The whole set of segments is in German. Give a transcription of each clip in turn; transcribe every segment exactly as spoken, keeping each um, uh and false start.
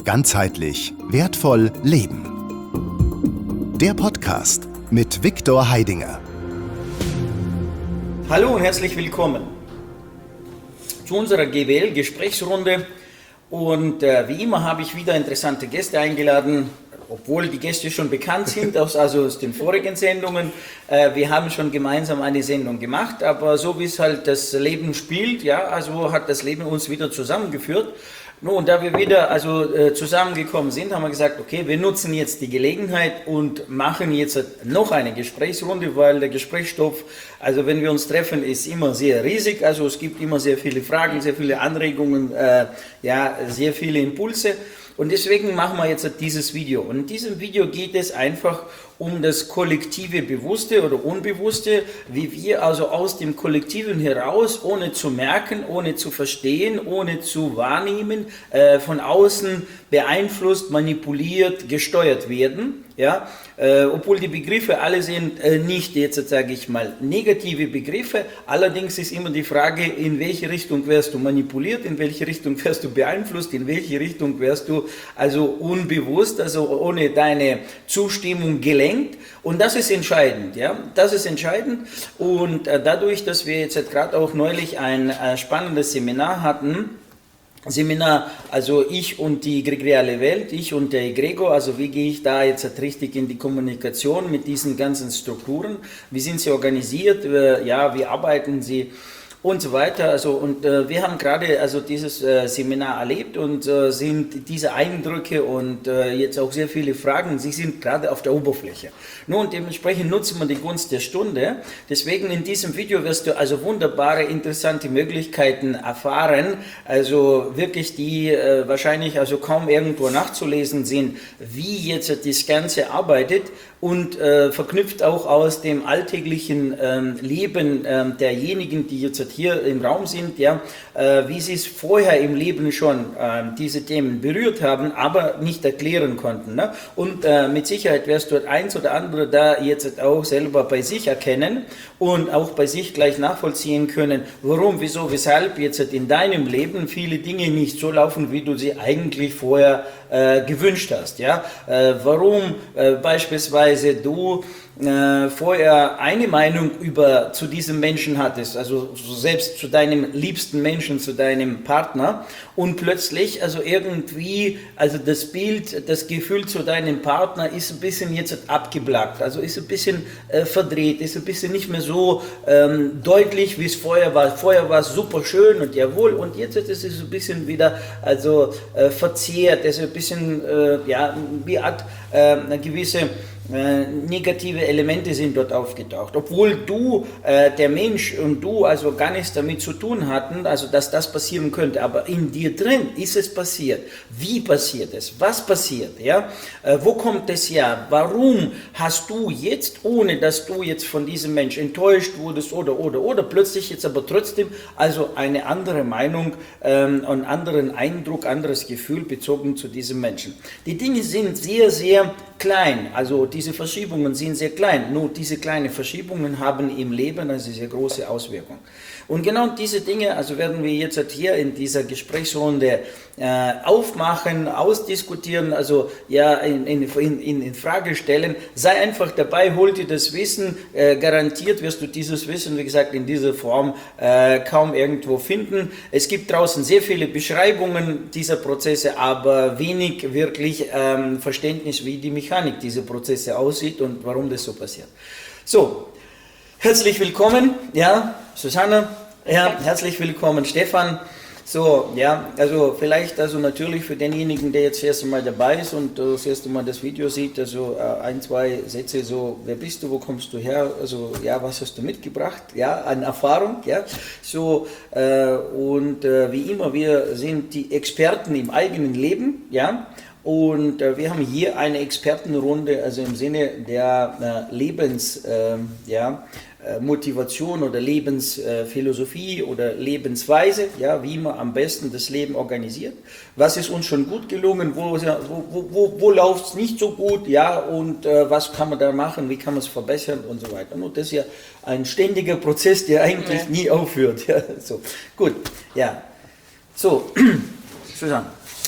Ganzheitlich wertvoll leben. Der Podcast mit Viktor Heidinger. Hallo und herzlich willkommen zu unserer G W L-Gesprächsrunde. Und äh, wie immer habe ich wieder interessante Gäste eingeladen, obwohl die Gäste schon bekannt sind, aus, also aus den vorigen Sendungen. Äh, wir haben schon gemeinsam eine Sendung gemacht, aber so wie es halt das Leben spielt, ja, also hat das Leben uns wieder zusammengeführt. Nun, und da wir wieder also äh, zusammengekommen sind, haben wir gesagt, okay, wir nutzen jetzt die Gelegenheit und machen jetzt noch eine Gesprächsrunde, weil der Gesprächsstoff, also wenn wir uns treffen, ist immer sehr riesig, also es gibt immer sehr viele Fragen, sehr viele Anregungen, äh, ja, sehr viele Impulse. Und deswegen machen wir jetzt dieses Video. Und in diesem Video geht es einfach um das kollektive Bewusste oder Unbewusste, wie wir also aus dem Kollektiven heraus, ohne zu merken, ohne zu verstehen, ohne zu wahrnehmen, äh, von außen beeinflusst, manipuliert, gesteuert werden. Ja, äh, obwohl die Begriffe alle sind äh, nicht jetzt, sage ich mal, negative Begriffe. Allerdings ist immer die Frage, in welche Richtung wirst du manipuliert, in welche Richtung wirst du beeinflusst, in welche Richtung wirst du also unbewusst, also ohne deine Zustimmung gelenkt. Und das ist entscheidend, ja, das ist entscheidend. Und äh, dadurch, dass wir jetzt gerade auch neulich ein äh, spannendes Seminar hatten, Seminar, also ich und die gregoriale Welt, ich und der Egregor, also wie gehe ich da jetzt richtig in die Kommunikation mit diesen ganzen Strukturen, wie sind sie organisiert, ja, wie arbeiten sie und so weiter. Also und äh, wir haben gerade also dieses äh, Seminar erlebt und äh, sind diese Eindrücke und äh, jetzt auch sehr viele Fragen, sie sind gerade auf der Oberfläche. Nun, dementsprechend nutzen wir die Gunst der Stunde. Deswegen in diesem Video wirst du also wunderbare, interessante Möglichkeiten erfahren, also wirklich die äh, wahrscheinlich also kaum irgendwo nachzulesen sind, wie jetzt das Ganze arbeitet und äh, verknüpft auch aus dem alltäglichen ähm, Leben ähm, derjenigen, die jetzt hier im Raum sind, ja, äh, wie sie es vorher im Leben schon äh, diese Themen berührt haben, aber nicht erklären konnten. Ne? Und äh, mit Sicherheit wirst du eins oder andere da jetzt auch selber bei sich erkennen und auch bei sich gleich nachvollziehen können, warum, wieso, weshalb jetzt in deinem Leben viele Dinge nicht so laufen, wie du sie eigentlich vorher äh, gewünscht hast. Ja? Äh, warum äh, beispielsweise du äh, vorher eine Meinung über zu diesem Menschen hattest, also selbst zu deinem liebsten Menschen, zu deinem Partner und plötzlich also irgendwie, also das Bild, das Gefühl zu deinem Partner ist ein bisschen jetzt abgeblackt, also ist ein bisschen äh, verdreht, ist ein bisschen nicht mehr so ähm, deutlich, wie es vorher war. Vorher war es super schön und jawohl und jetzt ist es ein bisschen wieder also äh, verzehrt, es ist ein bisschen äh, ja, wie Art äh, eine gewisse Äh, negative Elemente sind dort aufgetaucht, obwohl du, äh, der Mensch und du also gar nichts damit zu tun hatten, also dass das passieren könnte, aber in dir drin ist es passiert. Wie passiert es? Was passiert? Ja? Äh, wo kommt es her? Warum hast du jetzt, ohne dass du jetzt von diesem Mensch enttäuscht wurdest oder oder oder plötzlich jetzt aber trotzdem also eine andere Meinung, ähm, einen anderen Eindruck, anderes Gefühl bezogen zu diesem Menschen? Die Dinge sind sehr, sehr klein, also diese Verschiebungen sind sehr klein, nur diese kleinen Verschiebungen haben im Leben eine sehr große Auswirkung. Und genau diese Dinge, also werden wir jetzt hier in dieser Gesprächsrunde äh, aufmachen, ausdiskutieren, also ja in, in, in, in Frage stellen. Sei einfach dabei, hol dir das Wissen, äh, garantiert wirst du dieses Wissen, wie gesagt, in dieser Form äh, kaum irgendwo finden. Es gibt draußen sehr viele Beschreibungen dieser Prozesse, aber wenig wirklich ähm, Verständnis, wie die Mechanik dieser Prozesse aussieht und warum das so passiert. So, herzlich willkommen, ja, Susanne, ja, herzlich willkommen, Stefan. So, ja, also vielleicht, also natürlich für denjenigen, der jetzt das erste Mal dabei ist und äh, das erste Mal das Video sieht, also äh, ein, zwei Sätze so, wer bist du, wo kommst du her, also ja, was hast du mitgebracht, ja, an Erfahrung, ja, so äh, und äh, wie immer, wir sind die Experten im eigenen Leben, ja, und äh, wir haben hier eine Expertenrunde, also im Sinne der äh, Lebens, äh, ja, Motivation oder Lebensphilosophie oder Lebensweise, ja, wie man am besten das Leben organisiert. Was ist uns schon gut gelungen, wo, wo, wo, wo läuft es nicht so gut, ja, und äh, was kann man da machen, wie kann man es verbessern und so weiter. Und das ist ja ein ständiger Prozess, der eigentlich ja. nie aufhört. Ja, so. Gut, ja. So, Susanne.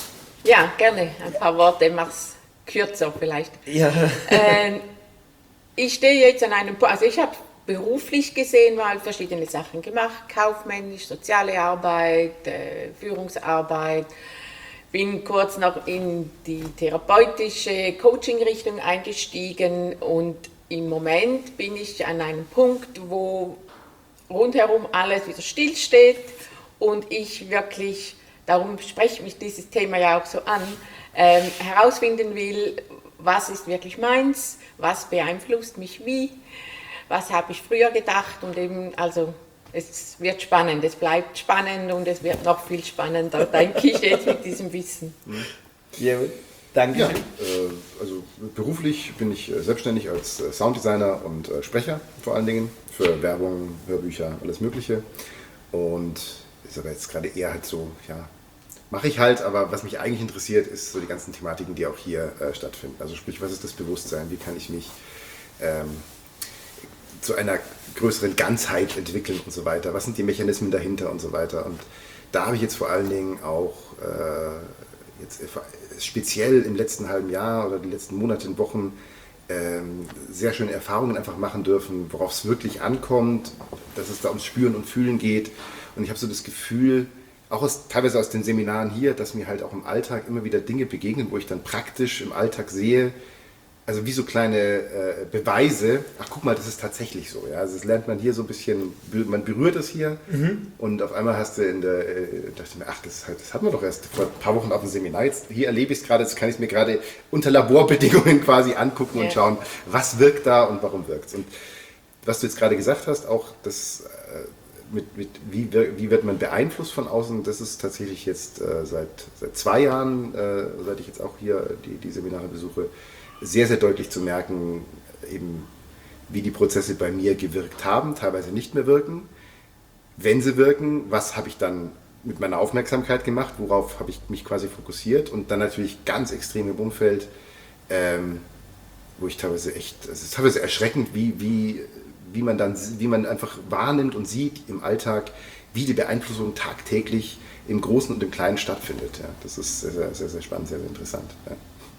Ja, gerne. Ein paar Worte, mach's kürzer vielleicht. Ja. Ähm, ich stehe jetzt an einem Punkt, also ich habe beruflich gesehen mal verschiedene Sachen gemacht, kaufmännisch, soziale Arbeit, äh, Führungsarbeit, bin kurz noch in die therapeutische Coaching-Richtung eingestiegen und im Moment bin ich an einem Punkt, wo rundherum alles wieder stillsteht und ich wirklich, darum spreche mich dieses Thema ja auch so an, ähm, herausfinden will, was ist wirklich meins, was beeinflusst mich wie, was habe ich früher gedacht und eben, also es wird spannend, es bleibt spannend und es wird noch viel spannender, denke ich jetzt mit diesem Wissen. Ja, danke. Ja, äh, also beruflich bin ich selbstständig als äh, Sounddesigner und äh, Sprecher vor allen Dingen für Werbung, Hörbücher, alles Mögliche und ist aber jetzt gerade eher halt so, ja, mache ich halt, aber was mich eigentlich interessiert, ist so die ganzen Thematiken, die auch hier äh, stattfinden. Also sprich, was ist das Bewusstsein, wie kann ich mich ähm, zu einer größeren Ganzheit entwickeln und so weiter. Was sind die Mechanismen dahinter und so weiter. Und da habe ich jetzt vor allen Dingen auch äh, jetzt speziell im letzten halben Jahr oder die letzten Monate und Wochen ähm, sehr schöne Erfahrungen einfach machen dürfen, worauf es wirklich ankommt, dass es da ums Spüren und Fühlen geht. Und ich habe so das Gefühl, auch aus, teilweise aus den Seminaren hier, dass mir halt auch im Alltag immer wieder Dinge begegnen, wo ich dann praktisch im Alltag sehe, also wie so kleine äh, Beweise, ach guck mal, das ist tatsächlich so. Ja? Also das lernt man hier so ein bisschen, man berührt es hier mhm. und auf einmal hast du in der, äh, dachte ich mir, ach, das, das hatten wir doch erst vor ein paar Wochen auf dem Seminar. Jetzt, hier erlebe ich es gerade, jetzt kann ich es mir gerade unter Laborbedingungen quasi angucken ja. und schauen, was wirkt da und warum wirkt es. Und was du jetzt gerade gesagt hast, auch das, äh, mit, mit wie, wie wird man beeinflusst von außen, das ist tatsächlich jetzt äh, seit, seit zwei Jahren, äh, seit ich jetzt auch hier die, die Seminare besuche, sehr, sehr deutlich zu merken, eben wie die Prozesse bei mir gewirkt haben, teilweise nicht mehr wirken. Wenn sie wirken, was habe ich dann mit meiner Aufmerksamkeit gemacht, worauf habe ich mich quasi fokussiert und dann natürlich ganz extrem im Umfeld, ähm, wo ich teilweise echt, es ist teilweise erschreckend, wie, wie, wie man dann, wie man einfach wahrnimmt und sieht im Alltag, wie die Beeinflussung tagtäglich im Großen und im Kleinen stattfindet. Ja, das ist sehr, sehr, sehr, sehr spannend, sehr, sehr interessant. Ja.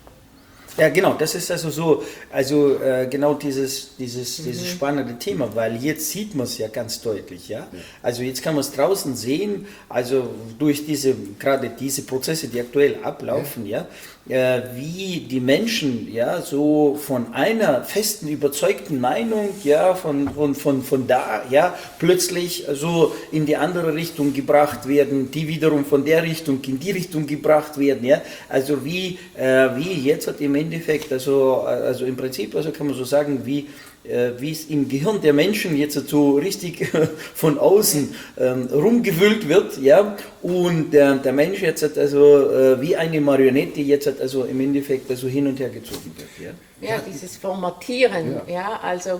Ja, genau, das ist also so, also äh, genau dieses, dieses, mhm. dieses spannende Thema, weil jetzt sieht man es ja ganz deutlich, ja? ja. Also jetzt kann man es draußen sehen, also durch diese, gerade diese Prozesse, die aktuell ablaufen, ja, ja äh, wie die Menschen, ja, so von einer festen, überzeugten Meinung, ja, von, von, von, von da, ja, plötzlich so in die andere Richtung gebracht werden, die wiederum von der Richtung in die Richtung gebracht werden, ja, also wie, äh, wie jetzt hat im Endeffekt, also, also im Prinzip, also kann man so sagen, wie, äh, wie es im Gehirn der Menschen jetzt so richtig von außen ähm, rumgewühlt wird, ja, und äh, der Mensch jetzt hat also äh, wie eine Marionette jetzt hat also im Endeffekt also hin und her gezogen wird, ja. Ja, dieses Formatieren, ja, ja also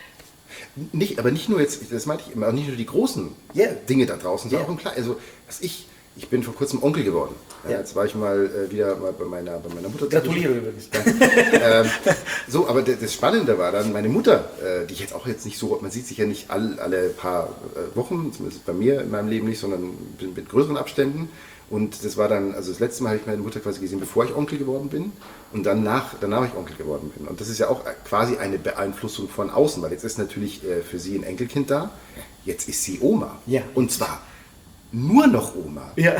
nicht, aber nicht nur jetzt, das meinte ich immer, nicht nur die großen yeah. Dinge da draußen, sondern yeah. auch im Kleinen, also was ich Ich bin vor kurzem Onkel geworden. Ja, ja. Jetzt war ich mal äh, wieder mal bei meiner, bei meiner Mutter. Gratuliere übrigens. ähm, so, aber das Spannende war dann meine Mutter, äh, die ich jetzt auch jetzt nicht so, man sieht sich ja nicht all, alle paar äh, Wochen, zumindest bei mir in meinem Leben nicht, sondern mit, mit größeren Abständen. Und das war dann, also das letzte Mal habe ich meine Mutter quasi gesehen, bevor ich Onkel geworden bin. Und dann nach, danach ich Onkel geworden bin. Und das ist ja auch quasi eine Beeinflussung von außen, weil jetzt ist natürlich äh, für sie ein Enkelkind da. Jetzt ist sie Oma. Ja. Und zwar nur noch Oma. Ja.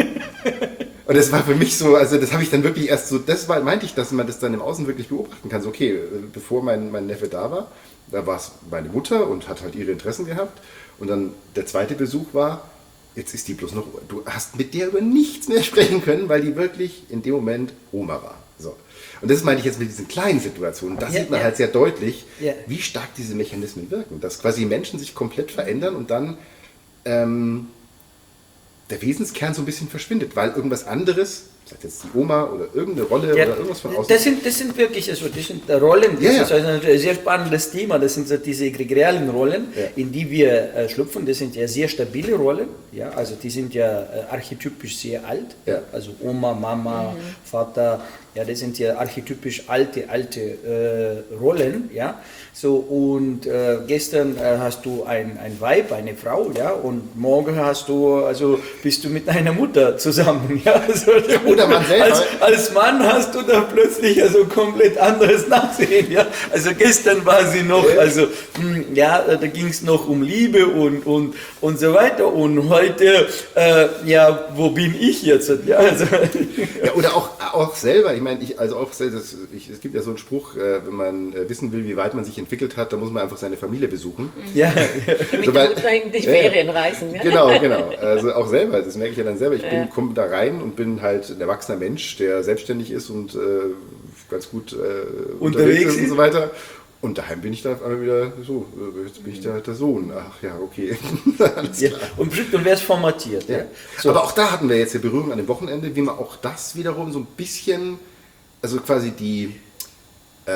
Und das war für mich so, also das habe ich dann wirklich erst so, das war, meinte ich, dass man das dann im Außen wirklich beobachten kann. So, okay, bevor mein, mein Neffe da war, da war es meine Mutter und hat halt ihre Interessen gehabt. Und dann der zweite Besuch war, jetzt ist die bloß noch, du hast mit der über nichts mehr sprechen können, weil die wirklich in dem Moment Oma war. So. Und das meine ich jetzt mit diesen kleinen Situationen. Da ja, sieht man ja. halt sehr deutlich, ja. wie stark diese Mechanismen wirken. Dass quasi Menschen sich komplett verändern und dann ähm, der Wesenskern so ein bisschen verschwindet, weil irgendwas anderes, sagt jetzt die Oma oder irgendeine Rolle ja, oder irgendwas von außen. Das sind, das sind wirklich, also das sind Rollen, das ja, ist also ein sehr spannendes Thema, das sind so diese egregialen Rollen, ja. in die wir äh, schlüpfen, das sind ja sehr stabile Rollen, ja, also die sind ja äh, archetypisch sehr alt, ja. also Oma, Mama, mhm. Vater, ja, das sind ja archetypisch alte, alte äh, Rollen, ja, so und äh, gestern äh, hast du ein, ein Weib, eine Frau, ja, und morgen hast du, also bist du mit deiner Mutter zusammen, ja, also, oder der Mann selber. Als, als Mann hast du da plötzlich also komplett anderes Nachsehen. Ja? Also gestern war sie noch, also mh, ja, da ging es noch um Liebe und, und, und so weiter. Und heute, äh, ja, wo bin ich jetzt? Ja, also. Ja, oder auch, auch selber, ich meine, ich, also auch, das, ich, es gibt ja so einen Spruch, äh, wenn man äh, wissen will, wie weit man sich entwickelt hat, dann muss man einfach seine Familie besuchen. Ja. Mit so, der Mutter in die Ferien ja, reisen. Ja? Genau, genau. Also auch selber, das merke ich ja dann selber. Ich bin, komme da rein und bin halt ein erwachsener Mensch, der selbstständig ist und äh, ganz gut äh, unterwegs, unterwegs ist und so weiter. Und daheim bin ich da einmal wieder so, jetzt bin ich da halt der Sohn. Ach ja, okay. Alles ja. klar. Und und wer ist formatiert. Ja. Ja. So. Aber auch da hatten wir jetzt die Berührung an dem Wochenende, wie man auch das wiederum so ein bisschen, also quasi die, äh,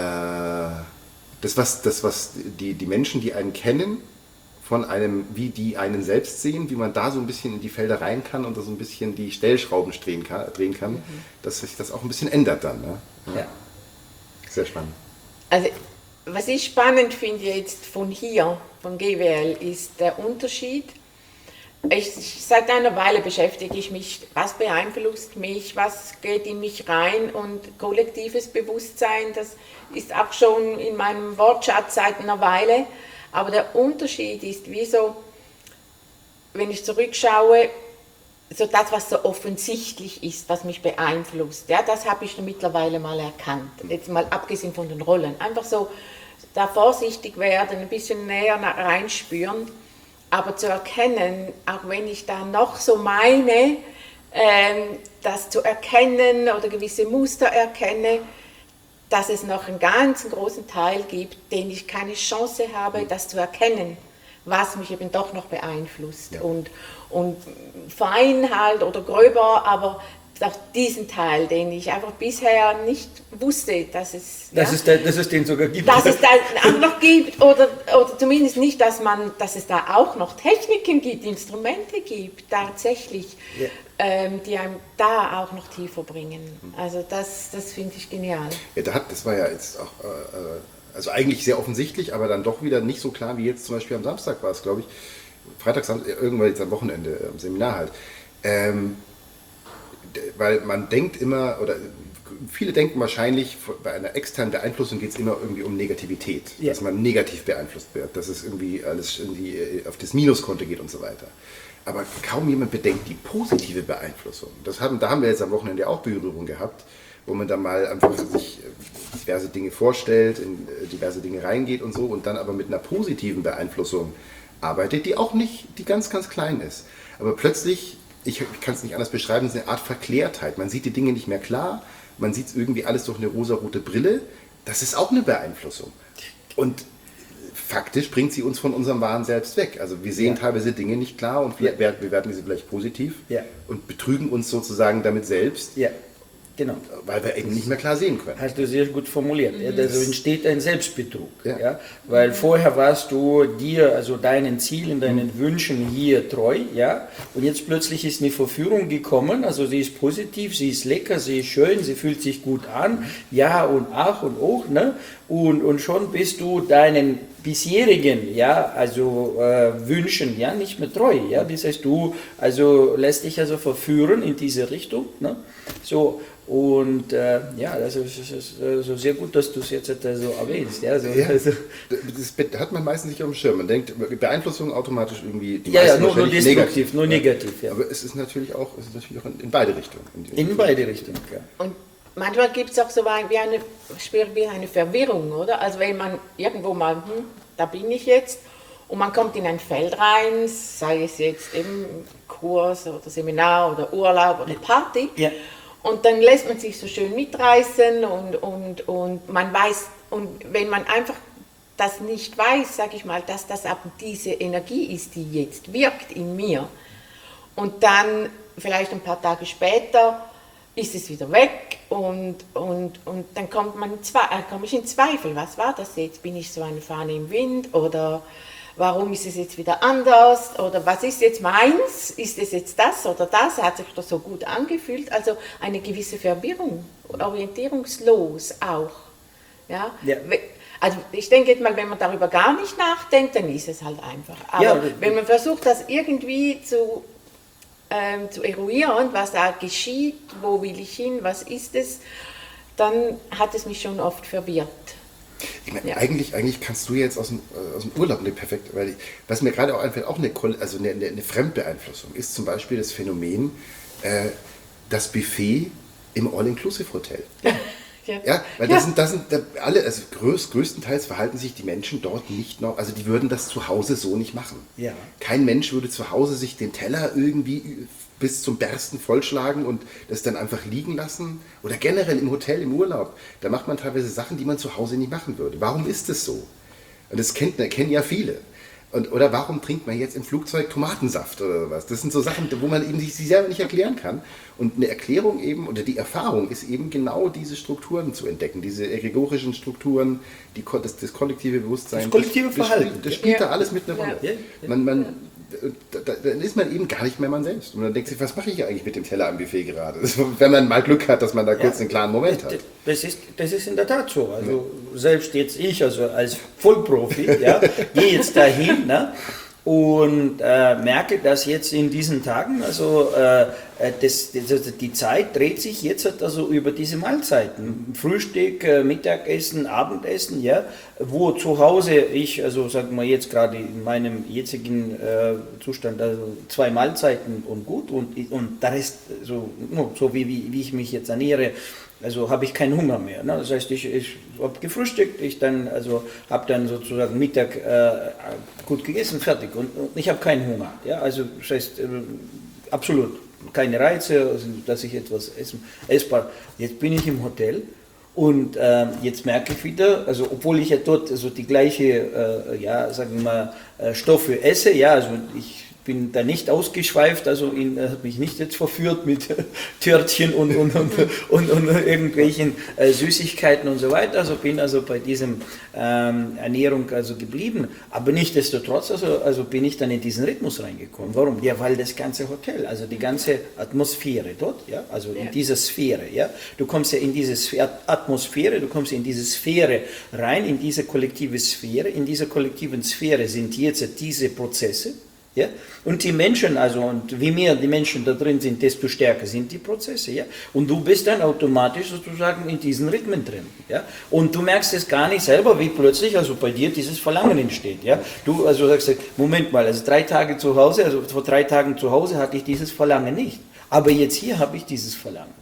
das was, das was die, die Menschen, die einen kennen, von einem, wie die einen selbst sehen, wie man da so ein bisschen in die Felder rein kann und da so ein bisschen die Stellschrauben drehen kann, drehen kann mhm. dass sich das auch ein bisschen ändert dann. Ne? Ja. Ja. Sehr spannend. Also, was ich spannend finde jetzt von hier, von G W L, ist der Unterschied. Ich, seit einer Weile beschäftige ich mich, was beeinflusst mich, was geht in mich rein, und kollektives Bewusstsein, das ist auch schon in meinem Wortschatz seit einer Weile. Aber der Unterschied ist, wie so, wenn ich zurückschaue, so das, was so offensichtlich ist, was mich beeinflusst, ja, das habe ich mittlerweile mal erkannt. Jetzt mal abgesehen von den Rollen. Einfach so da vorsichtig werden, ein bisschen näher reinspüren, aber zu erkennen, auch wenn ich da noch so meine, ähm, das zu erkennen oder gewisse Muster erkenne, dass es noch einen ganz großen Teil gibt, den ich keine Chance habe, das zu erkennen, was mich eben doch noch beeinflusst. Ja. Und, und fein halt oder gröber, aber auch diesen Teil, den ich einfach bisher nicht wusste, dass es, dass ja, es, da, dass es den sogar gibt. Dass es da auch noch gibt, oder, oder zumindest nicht, dass, man, dass es da auch noch Techniken gibt, Instrumente gibt, tatsächlich, ja. ähm, die einem da auch noch tiefer bringen. Also das, das finde ich genial. Ja, da hat, das war ja jetzt auch, äh, also eigentlich sehr offensichtlich, aber dann doch wieder nicht so klar wie jetzt zum Beispiel am Samstag war es, glaube ich, Freitag, Samstag, irgendwann jetzt am Wochenende, am Seminar halt. Ähm, weil man denkt immer, oder viele denken wahrscheinlich, bei einer externen Beeinflussung geht es immer irgendwie um Negativität, ja. dass man negativ beeinflusst wird, dass es irgendwie alles irgendwie auf das Minuskonto geht und so weiter. Aber kaum jemand bedenkt die positive Beeinflussung. Das haben, da haben wir jetzt am Wochenende auch Berührung gehabt, wo man dann mal einfach sich diverse Dinge vorstellt, in diverse Dinge reingeht und so, und dann aber mit einer positiven Beeinflussung arbeitet, die auch nicht, die ganz, ganz klein ist. Aber plötzlich, ich kann es nicht anders beschreiben, es ist eine Art Verklärtheit. Man sieht die Dinge nicht mehr klar, man sieht es irgendwie alles durch eine rosarote Brille. Das ist auch eine Beeinflussung. Und faktisch bringt sie uns von unserem wahren Selbst weg. Also wir sehen ja. teilweise Dinge nicht klar und wir, ja. wir werten sie vielleicht positiv ja. und betrügen uns sozusagen damit selbst. Ja. Genau. Weil wir eben nicht mehr klar sehen können. Hast du sehr gut formuliert. Mhm. Also entsteht ein Selbstbetrug. Ja. Ja? Weil mhm. vorher warst du dir, also deinen Zielen, deinen mhm. Wünschen hier treu, ja, und jetzt plötzlich ist eine Verführung gekommen, also sie ist positiv, sie ist lecker, sie ist schön, sie fühlt sich gut an, ja und ach und och, ne? Und, und schon bist du deinen bisherigen, ja, also äh, Wünschen, ja, nicht mehr treu, ja, das heißt, du, also lässt dich also verführen in diese Richtung, ne? So. Und äh, ja, das ist, das ist also sehr gut, dass du es jetzt so erwähnst. Ja, so, ja, also. Das hat man meistens nicht auf dem Schirm. Man denkt, Beeinflussung automatisch irgendwie... Die ja, ja, nur, nur destruktiv, negativ, nur ja. negativ. Ja. Aber es ist natürlich auch, es ist natürlich auch in, in beide Richtungen. In, in, in beide Richtungen, ja. Und manchmal gibt es auch so wie eine, wie eine Verwirrung, oder? Also wenn man irgendwo mal, hm, da bin ich jetzt, und man kommt in ein Feld rein, sei es jetzt eben Kurs oder Seminar oder Urlaub oder Party, ja. Und dann lässt man sich so schön mitreißen und, und, und man weiß, und wenn man einfach das nicht weiß, sage ich mal, dass das ab diese Energie ist, die jetzt wirkt in mir, und dann vielleicht ein paar Tage später ist es wieder weg und, und, und dann kommt man in Zwe- äh, komme ich in Zweifel, was war das jetzt, bin ich so eine Fahne im Wind oder warum ist es jetzt wieder anders oder was ist jetzt meins, ist es jetzt das oder das, hat sich doch so gut angefühlt, also eine gewisse Verwirrung, orientierungslos auch. Ja? Ja. Also ich denke jetzt mal, wenn man darüber gar nicht nachdenkt, dann ist es halt einfach. Aber ja, wenn man versucht, das irgendwie zu, ähm, zu eruieren, was da geschieht, wo will ich hin, was ist es, dann hat es mich schon oft verwirrt. Ich meine, Ja. eigentlich, eigentlich kannst du jetzt aus dem, äh, aus dem Urlaub nicht perfekt, weil ich, was mir gerade auch einfällt, auch eine, Kol- also eine, eine, eine Fremdbeeinflussung ist zum Beispiel das Phänomen, äh, das Buffet im All-Inclusive-Hotel. Ja. Ja, weil das sind, das sind da alle, also größ, größtenteils verhalten sich die Menschen dort nicht noch, also die würden das zu Hause so nicht machen. Ja. Kein Mensch würde zu Hause sich den Teller irgendwie bis zum Bersten vollschlagen und das dann einfach liegen lassen. Oder generell im Hotel, im Urlaub. Da macht man teilweise Sachen, die man zu Hause nicht machen würde. Warum ist es so? Und das kennt, kennen ja viele. Und, oder warum trinkt man jetzt im Flugzeug Tomatensaft oder was? Das sind so Sachen, wo man eben sich selber nicht erklären kann. Und eine Erklärung eben, oder die Erfahrung ist eben genau diese Strukturen zu entdecken, diese egregorischen Strukturen, die, das, das kollektive Bewusstsein. Das kollektive das, Verhalten. Das, das spielt Ja. da alles mit einer Rolle. Ja. Man, man, da, da, dann ist man eben gar nicht mehr man selbst. Und dann denkt sich, was mache ich eigentlich mit dem Teller am Buffet gerade? Das, wenn man mal Glück hat, dass man da kurz einen klaren Moment hat. Das ist, das ist in der Tat so. Also selbst jetzt ich, also als Vollprofi, ja, gehe jetzt dahin, ne, und äh, merke, dass jetzt in diesen Tagen, also äh, das, das, die Zeit dreht sich jetzt halt also über diese Mahlzeiten, Frühstück, äh, Mittagessen, Abendessen, ja, wo zu Hause ich, also sagen wir jetzt gerade in meinem jetzigen äh, Zustand, also zwei Mahlzeiten und gut und, und der Rest, so, so wie, wie, wie ich mich jetzt ernähre, also habe ich keinen Hunger mehr. Ne? Das heißt, ich, ich habe gefrühstückt, ich dann, also habe dann sozusagen Mittag äh, gut gegessen, fertig. Und, und ich habe keinen Hunger. Ja? Also das heißt, äh, absolut keine Reize, also, dass ich etwas essen, essbar. Jetzt bin ich im Hotel und äh, jetzt merke ich wieder, also obwohl ich ja dort also die gleiche, äh, ja, sagen wir mal, äh, Stoffe esse, ja, also ich bin da nicht ausgeschweift, also ihn hat mich nicht jetzt verführt mit Törtchen und, und, und, und, und irgendwelchen äh, Süßigkeiten und so weiter, also bin also bei diesem ähm, Ernährung also geblieben, aber nichtsdestotrotz also, also bin ich dann in diesen Rhythmus reingekommen. Warum? Ja, weil das ganze Hotel, also die ganze Atmosphäre dort, ja, also in Ja. dieser Sphäre, ja, du kommst ja in diese Sphäre, Atmosphäre, du kommst in diese Sphäre rein, in diese kollektive Sphäre, in dieser kollektiven Sphäre sind jetzt diese Prozesse. Ja? Und die Menschen, also und wie mehr die Menschen da drin sind, desto stärker sind die Prozesse. Ja? Und du bist dann automatisch sozusagen in diesen Rhythmen drin. Ja? Und du merkst es gar nicht selber, wie plötzlich also bei dir dieses Verlangen entsteht. Ja? Du also sagst, Moment mal, also drei Tage zu Hause, also vor drei Tagen zu Hause hatte ich dieses Verlangen nicht. Aber jetzt hier habe ich dieses Verlangen.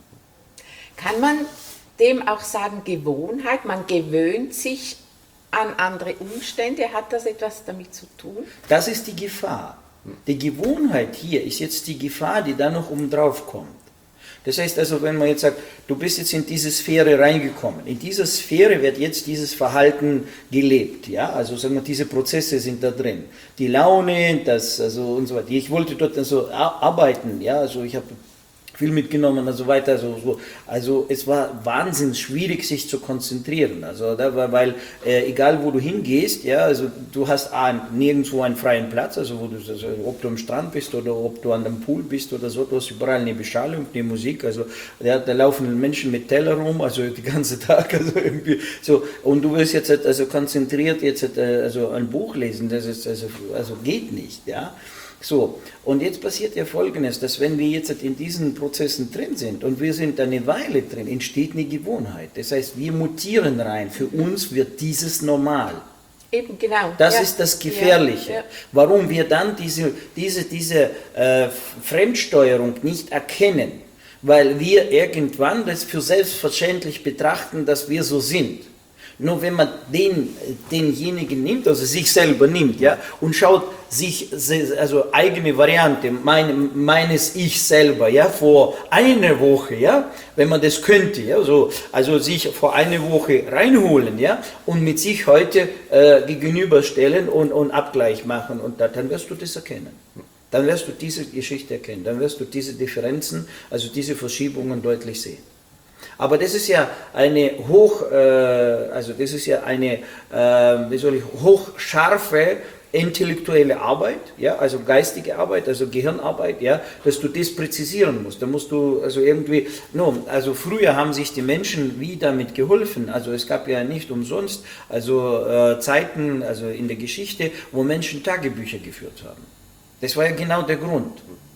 Kann man dem auch sagen Gewohnheit? Man gewöhnt sich an andere Umstände. Hat das etwas damit zu tun? Das ist die Gefahr. Die Gewohnheit hier ist jetzt die Gefahr, die da noch oben drauf kommt. Das heißt also, wenn man jetzt sagt, du bist jetzt in diese Sphäre reingekommen, in dieser Sphäre wird jetzt dieses Verhalten gelebt, ja, also sagen wir, diese Prozesse sind da drin. Die Laune, das, also und so weiter. Ich wollte dort also arbeiten, ja, also ich habe viel mitgenommen und so weiter. Also, so. also es war wahnsinnig schwierig, sich zu konzentrieren. Also da war, weil äh, egal wo du hingehst, ja, also du hast A, nirgendwo einen freien Platz, also, wo du, also ob du am Strand bist oder ob du an dem Pool bist oder so, du hast überall eine Beschallung, eine Musik, also ja, da laufen Menschen mit Teller rum, also den ganzen Tag, also irgendwie so. Und du wirst jetzt also konzentriert jetzt also ein Buch lesen, das ist also, also geht nicht, ja. So, und jetzt passiert ja Folgendes, dass wenn wir jetzt in diesen Prozessen drin sind und wir sind eine Weile drin, entsteht eine Gewohnheit. Das heißt, wir mutieren rein. Für uns wird dieses normal. Eben, genau. Das ja. ist das Gefährliche. Ja, ja. Warum wir dann diese, diese, diese äh, Fremdsteuerung nicht erkennen, weil wir irgendwann das für selbstverständlich betrachten, dass wir so sind. Nur wenn man den, denjenigen nimmt, also sich selber nimmt, ja, und schaut sich, also eigene Variante mein, meines Ich selber, ja, vor einer Woche, ja, wenn man das könnte, ja, so, also sich vor einer Woche reinholen, ja, und mit sich heute äh, gegenüberstellen und, und Abgleich machen, und da, dann wirst du das erkennen. Dann wirst du diese Geschichte erkennen, dann wirst du diese Differenzen, also diese Verschiebungen deutlich sehen. Aber das ist ja eine hoch, äh, also das ist ja eine, äh, wie soll ich, hochscharfe intellektuelle Arbeit, ja, also geistige Arbeit, also Gehirnarbeit, ja, dass du das präzisieren musst. Da musst du also irgendwie, no, also früher haben sich die Menschen wie damit geholfen. Also es gab ja nicht umsonst, also äh, Zeiten, also in der Geschichte, wo Menschen Tagebücher geführt haben. Das war ja genau der Grund.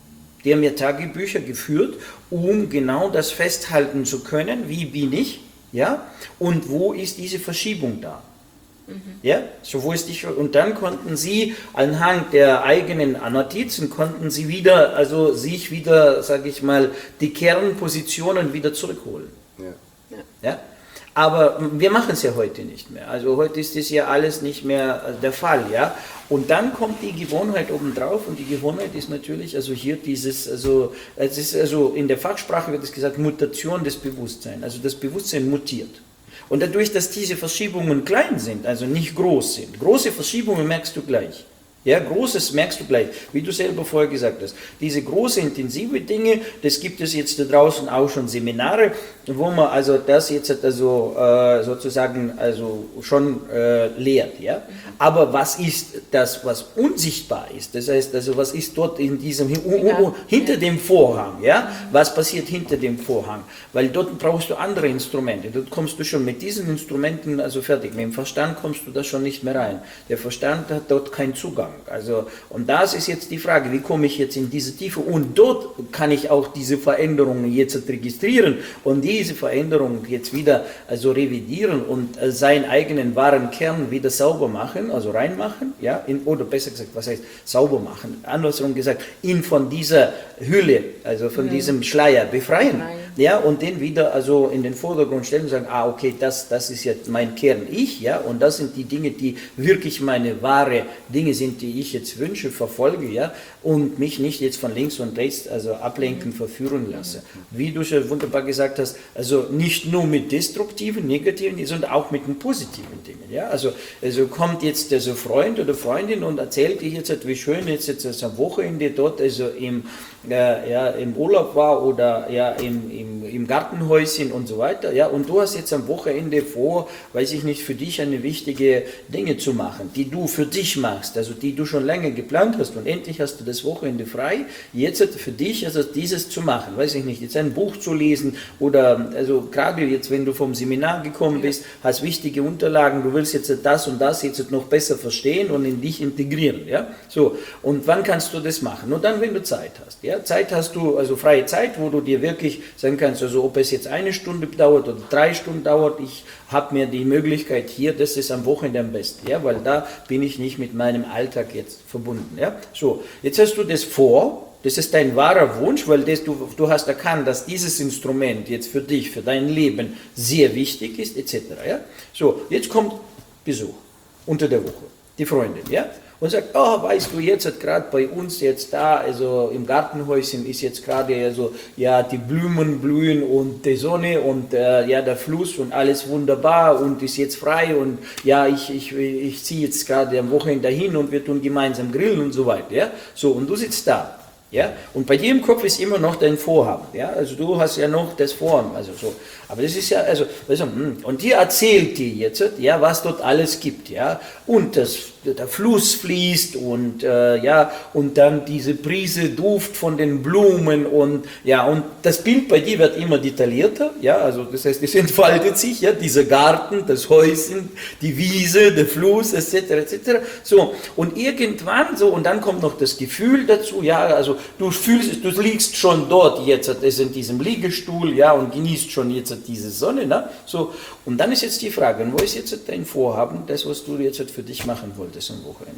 Die haben ja Tagebücher geführt, um genau das festhalten zu können, wie bin ich, ja, und wo ist diese Verschiebung da. Mhm. Ja, so wo ist die, und dann konnten sie anhand der eigenen Notizen, konnten sie wieder, also sich wieder, sage ich mal, die Kernpositionen wieder zurückholen. Ja. Ja? Aber wir machen es ja heute nicht mehr. Also heute ist das ja alles nicht mehr der Fall, ja. Und dann kommt die Gewohnheit obendrauf und die Gewohnheit ist natürlich, also hier dieses, also es ist also in der Fachsprache wird es gesagt, Mutation des Bewusstseins. Also das Bewusstsein mutiert. Und dadurch, dass diese Verschiebungen klein sind, also nicht groß sind, große Verschiebungen merkst du gleich. Ja, Großes merkst du gleich, wie du selber vorher gesagt hast. Diese große, intensive Dinge, das gibt es jetzt da draußen auch schon Seminare, wo man also das jetzt also äh, sozusagen also schon äh, lehrt. Ja? Aber was ist das, was unsichtbar ist? Das heißt, also was ist dort in diesem uh, uh, uh, hinter dem Vorhang? Ja? Was passiert hinter dem Vorhang? Weil dort brauchst du andere Instrumente. Dort kommst du schon mit diesen Instrumenten also fertig. Mit dem Verstand kommst du da schon nicht mehr rein. Der Verstand hat dort keinen Zugang. Also, und das ist jetzt die Frage, wie komme ich jetzt in diese Tiefe? Und dort kann ich auch diese Veränderungen jetzt registrieren und diese Veränderungen jetzt wieder also revidieren und äh, seinen eigenen wahren Kern wieder sauber machen, also reinmachen, ja, in, oder besser gesagt, was heißt sauber machen? Andersrum gesagt, ihn von dieser Hülle, also von mhm. diesem Schleier befreien. Nein. Ja, und den wieder also in den Vordergrund stellen und sagen, ah, okay, das, das ist jetzt mein Kern-Ich, ja, und das sind die Dinge, die wirklich meine wahre Dinge sind, die ich jetzt wünsche, verfolge, ja, und mich nicht jetzt von links und rechts also ablenken, verführen lasse. Wie du schon wunderbar gesagt hast, also nicht nur mit destruktiven, negativen, sondern auch mit den positiven Dingen, ja, also, also kommt jetzt also Freund oder Freundin und erzählt dir jetzt, wie schön jetzt, jetzt also am Wochenende dort also im, äh, ja, im Urlaub war oder ja, im, im im Gartenhäuschen und so weiter, ja, und du hast jetzt am Wochenende vor, weiß ich nicht, für dich eine wichtige Dinge zu machen, die du für dich machst, also die du schon lange geplant hast und endlich hast du das Wochenende frei, jetzt für dich, also dieses zu machen, weiß ich nicht, jetzt ein Buch zu lesen oder, also gerade jetzt, wenn du vom Seminar gekommen bist, hast wichtige Unterlagen, du willst jetzt das und das jetzt noch besser verstehen und in dich integrieren, ja, so, und wann kannst du das machen? Nur dann, wenn du Zeit hast, ja, Zeit hast du, also freie Zeit, wo du dir wirklich sagen kannst, also ob es jetzt eine Stunde dauert oder drei Stunden dauert, ich habe mir die Möglichkeit hier, das ist am Wochenende am besten, ja, weil da bin ich nicht mit meinem Alltag jetzt verbunden. Ja. So, jetzt hast du das vor, das ist dein wahrer Wunsch, weil das, du, du hast erkannt, dass dieses Instrument jetzt für dich, für dein Leben sehr wichtig ist, et cetera. Ja. So, jetzt kommt Besuch unter der Woche, die Freundin, ja. Und sagt, oh, weißt du, jetzt hat gerade bei uns jetzt da, also im Gartenhäuschen ist jetzt gerade also, ja, die Blumen blühen und die Sonne und äh, ja, der Fluss und alles wunderbar und ist jetzt frei und ja, ich, ich, ich ziehe jetzt gerade am Wochenende dahin und wir tun gemeinsam grillen und so weiter, ja. So, und du sitzt da, ja, und bei dir im Kopf ist immer noch dein Vorhaben, ja, also du hast ja noch das Vorhaben, also so. Aber das ist ja, also, also und die erzählt dir jetzt, ja, was dort alles gibt, ja, und das, der Fluss fließt und, äh, ja, und dann diese Prise Duft von den Blumen und, ja, und das Bild bei dir wird immer detaillierter, ja, also das heißt, es entfaltet sich, ja, dieser Garten, das Häuschen, die Wiese, der Fluss, et cetera, et cetera, so, und irgendwann so, und dann kommt noch das Gefühl dazu, ja, also du fühlst, du liegst schon dort jetzt, das in diesem Liegestuhl, ja, und genießt schon jetzt diese Sonne, ne? So, und dann ist jetzt die Frage, wo ist jetzt dein Vorhaben, das, was du jetzt für dich machen wolltest am Wochenende?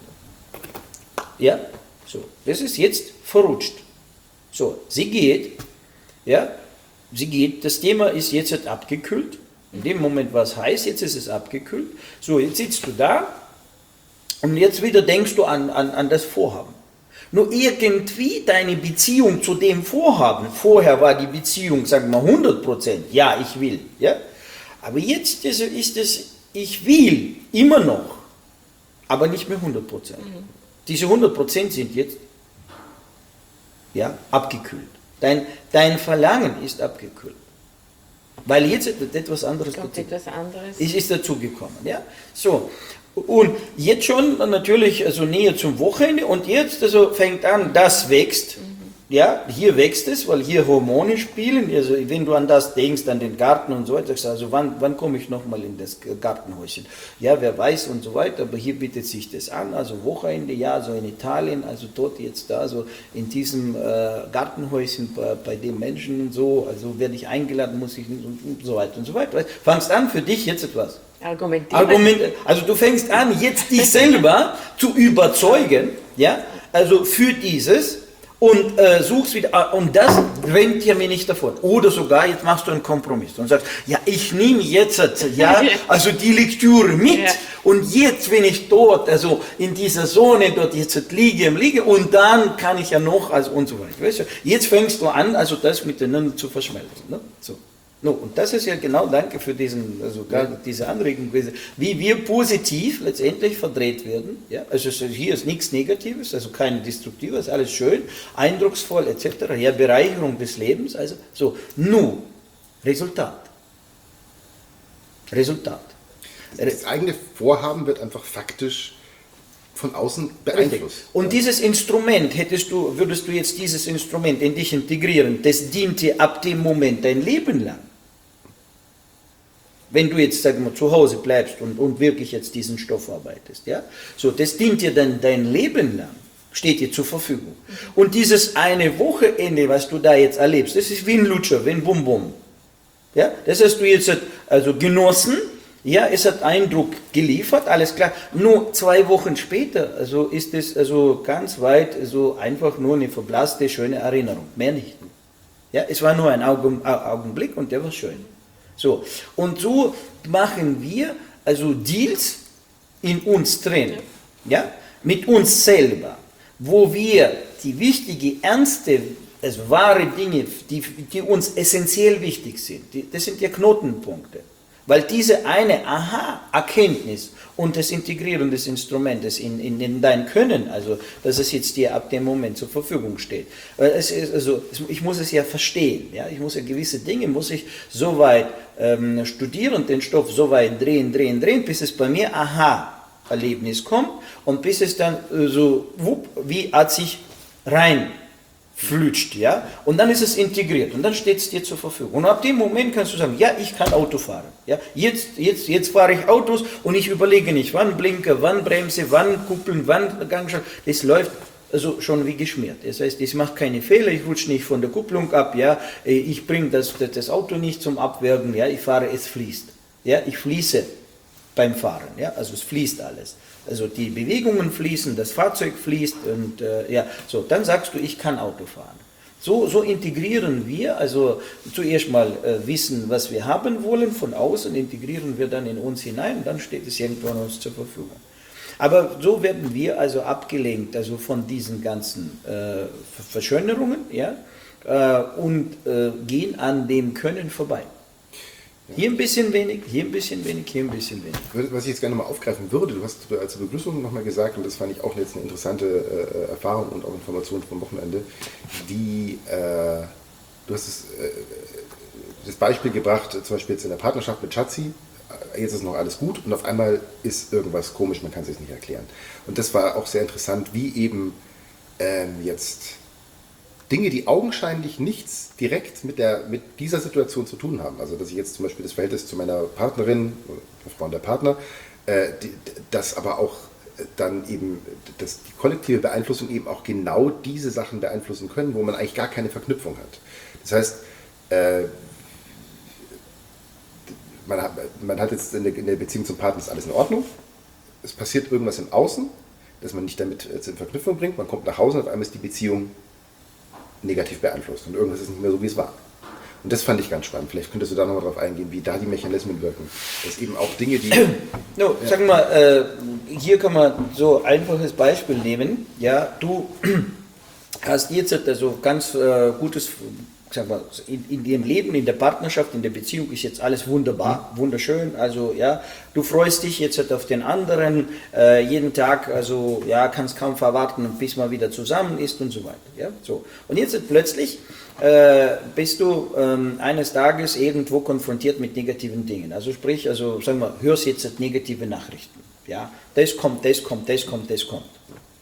Ja, so, das ist jetzt verrutscht. So, sie geht, ja, sie geht, das Thema ist jetzt abgekühlt, in dem Moment war es heiß, jetzt ist es abgekühlt, so, jetzt sitzt du da und jetzt wieder denkst du an, an, an das Vorhaben. Nur irgendwie deine Beziehung zu dem Vorhaben, vorher war die Beziehung, sagen wir mal, hundert Prozent, ja, ich will, ja, aber jetzt ist, ist es, ich will, immer noch, aber nicht mehr hundert Prozent. Mhm. Diese hundert Prozent sind jetzt, ja, abgekühlt. Dein, dein Verlangen ist abgekühlt. Weil jetzt etwas anderes Kommt etwas anderes. ist, ist dazugekommen, ja, so. Und jetzt schon natürlich also näher zum Wochenende und jetzt also fängt an, das wächst, mhm. ja, hier wächst es, weil hier Hormone spielen. Also wenn du an das denkst, an den Garten und so weiter, sagst du, also wann, wann komme ich nochmal in das Gartenhäuschen? Ja, wer weiß und so weiter, aber hier bietet sich das an, also Wochenende, ja, so in Italien, also dort jetzt da, so in diesem äh, Gartenhäuschen bei, bei den Menschen und so, also werde ich eingeladen, muss ich nicht und, und so weiter und so weiter. Weißt, fangst an, für dich jetzt etwas. Argumentieren. Argument, also du fängst an, jetzt dich selber zu überzeugen, ja, also für dieses, und äh, suchst wieder, und das rennt ja mir nicht davon. Oder sogar, jetzt machst du einen Kompromiss und sagst, ja, ich nehme jetzt, ja, also die Lektüre mit, ja. Und jetzt, wenn ich dort, also in dieser Zone dort jetzt liege, liege, und dann kann ich ja noch, also und so weiter. Weißt du? Jetzt fängst du an, also das miteinander zu verschmelzen. Ne? So. No, und das ist ja genau, danke für diesen, also diese Anregung, wie wir positiv letztendlich verdreht werden. Ja? Also hier ist nichts Negatives, also kein Destruktives, alles schön, eindrucksvoll et cetera. Ja, Bereicherung des Lebens, also so. Nur Resultat. Resultat. Das eigene Vorhaben wird einfach faktisch von außen beeinflusst. Und dieses Instrument, hättest du, würdest du jetzt dieses Instrument in dich integrieren, das dient dir ab dem Moment dein Leben lang. Wenn du jetzt, sagen wir, zu Hause bleibst und, und wirklich jetzt diesen Stoff arbeitest, ja, so, das dient dir dann dein Leben lang, steht dir zur Verfügung. Und dieses eine Wochenende, was du da jetzt erlebst, das ist wie ein Lutscher, wie ein Bum-Bum. Ja, das hast du jetzt also genossen, ja, es hat Eindruck geliefert, alles klar. Nur zwei Wochen später, also ist es also ganz weit, so einfach nur eine verblasste, schöne Erinnerung, mehr nicht. Ja, es war nur ein Augen, Augenblick und der war schön. So, und so machen wir also Deals in uns drin, ja, mit uns selber, wo wir die wichtigen, ernste, also wahre Dinge, die, die uns essentiell wichtig sind, die, das sind ja Knotenpunkte. Weil diese eine Aha-Erkenntnis und das Integrieren des Instrumentes in, in, in dein Können, also dass es jetzt dir ab dem Moment zur Verfügung steht. Weil es ist, also, ich muss es ja verstehen, ja? Ich muss ja gewisse Dinge, muss ich so weit ähm, studieren, den Stoff so weit drehen, drehen, drehen, bis es bei mir Aha-Erlebnis kommt und bis es dann äh, so wupp, wie hat sich rein flutscht, ja, und dann ist es integriert und dann steht es dir zur Verfügung. Und ab dem Moment kannst du sagen, ja, ich kann Auto fahren. Ja, jetzt, jetzt, jetzt fahre ich Autos und ich überlege nicht, wann Blinker, wann Bremse, wann Kuppeln, wann Gangschaltung. Das läuft also schon wie geschmiert. Das heißt, ich mache keine Fehler, ich rutsche nicht von der Kupplung ab, ja, ich bringe das, das Auto nicht zum Abwürgen, ja, ich fahre, es fließt. Ja, ich fließe beim Fahren, ja, also es fließt alles. Also die Bewegungen fließen, das Fahrzeug fließt und äh, ja, so, dann sagst du, ich kann Auto fahren. So, so integrieren wir, also zuerst mal äh, wissen, was wir haben wollen, von außen integrieren wir dann in uns hinein und dann steht es irgendwann uns zur Verfügung. Aber so werden wir also abgelenkt, also von diesen ganzen äh, Verschönerungen, ja, äh, und äh, gehen an dem Können vorbei. Hier ein bisschen wenig, hier ein bisschen wenig, hier ein bisschen wenig. Was ich jetzt gerne mal aufgreifen würde, du hast als Begrüßung nochmal gesagt, und das fand ich auch jetzt eine interessante äh, Erfahrung und auch Information vom Wochenende, wie, äh, du hast das, äh, das Beispiel gebracht, zum Beispiel jetzt in der Partnerschaft mit Schatzi, jetzt ist noch alles gut und auf einmal ist irgendwas komisch, man kann es sich nicht erklären. Und das war auch sehr interessant, wie eben ähm, jetzt Dinge, die augenscheinlich nichts direkt mit, der, mit dieser Situation zu tun haben. Also dass ich jetzt zum Beispiel das Verhältnis zu meiner Partnerin, der Frau und der Partner, äh, die, das aber auch dann eben, dass die kollektive Beeinflussung eben auch genau diese Sachen beeinflussen können, wo man eigentlich gar keine Verknüpfung hat. Das heißt, äh, man, hat, man hat jetzt in der, in der Beziehung zum Partner ist alles in Ordnung, es passiert irgendwas im Außen, das man nicht damit in Verknüpfung bringt, man kommt nach Hause und auf einmal ist die Beziehung negativ beeinflusst und irgendwas ist nicht mehr so, wie es war. Und das fand ich ganz spannend. Vielleicht könntest du da nochmal drauf eingehen, wie da die Mechanismen wirken. Das eben auch Dinge, die... No, ja. Sag mal, äh, hier kann man so ein einfaches Beispiel nehmen. Ja, du hast jetzt also ganz äh, gutes, sag mal, in, in dem Leben, in der Partnerschaft, in der Beziehung ist jetzt alles wunderbar, mhm. wunderschön. Also ja, du freust dich jetzt auf den anderen äh, jeden Tag, also ja, kannst kaum erwarten, bis man wieder zusammen ist und so weiter. Ja, so. Und jetzt plötzlich äh, bist du ähm, eines Tages irgendwo konfrontiert mit negativen Dingen. Also sprich, also sagen wir, hörst jetzt negative Nachrichten. Ja, das kommt, das kommt, das kommt, das kommt.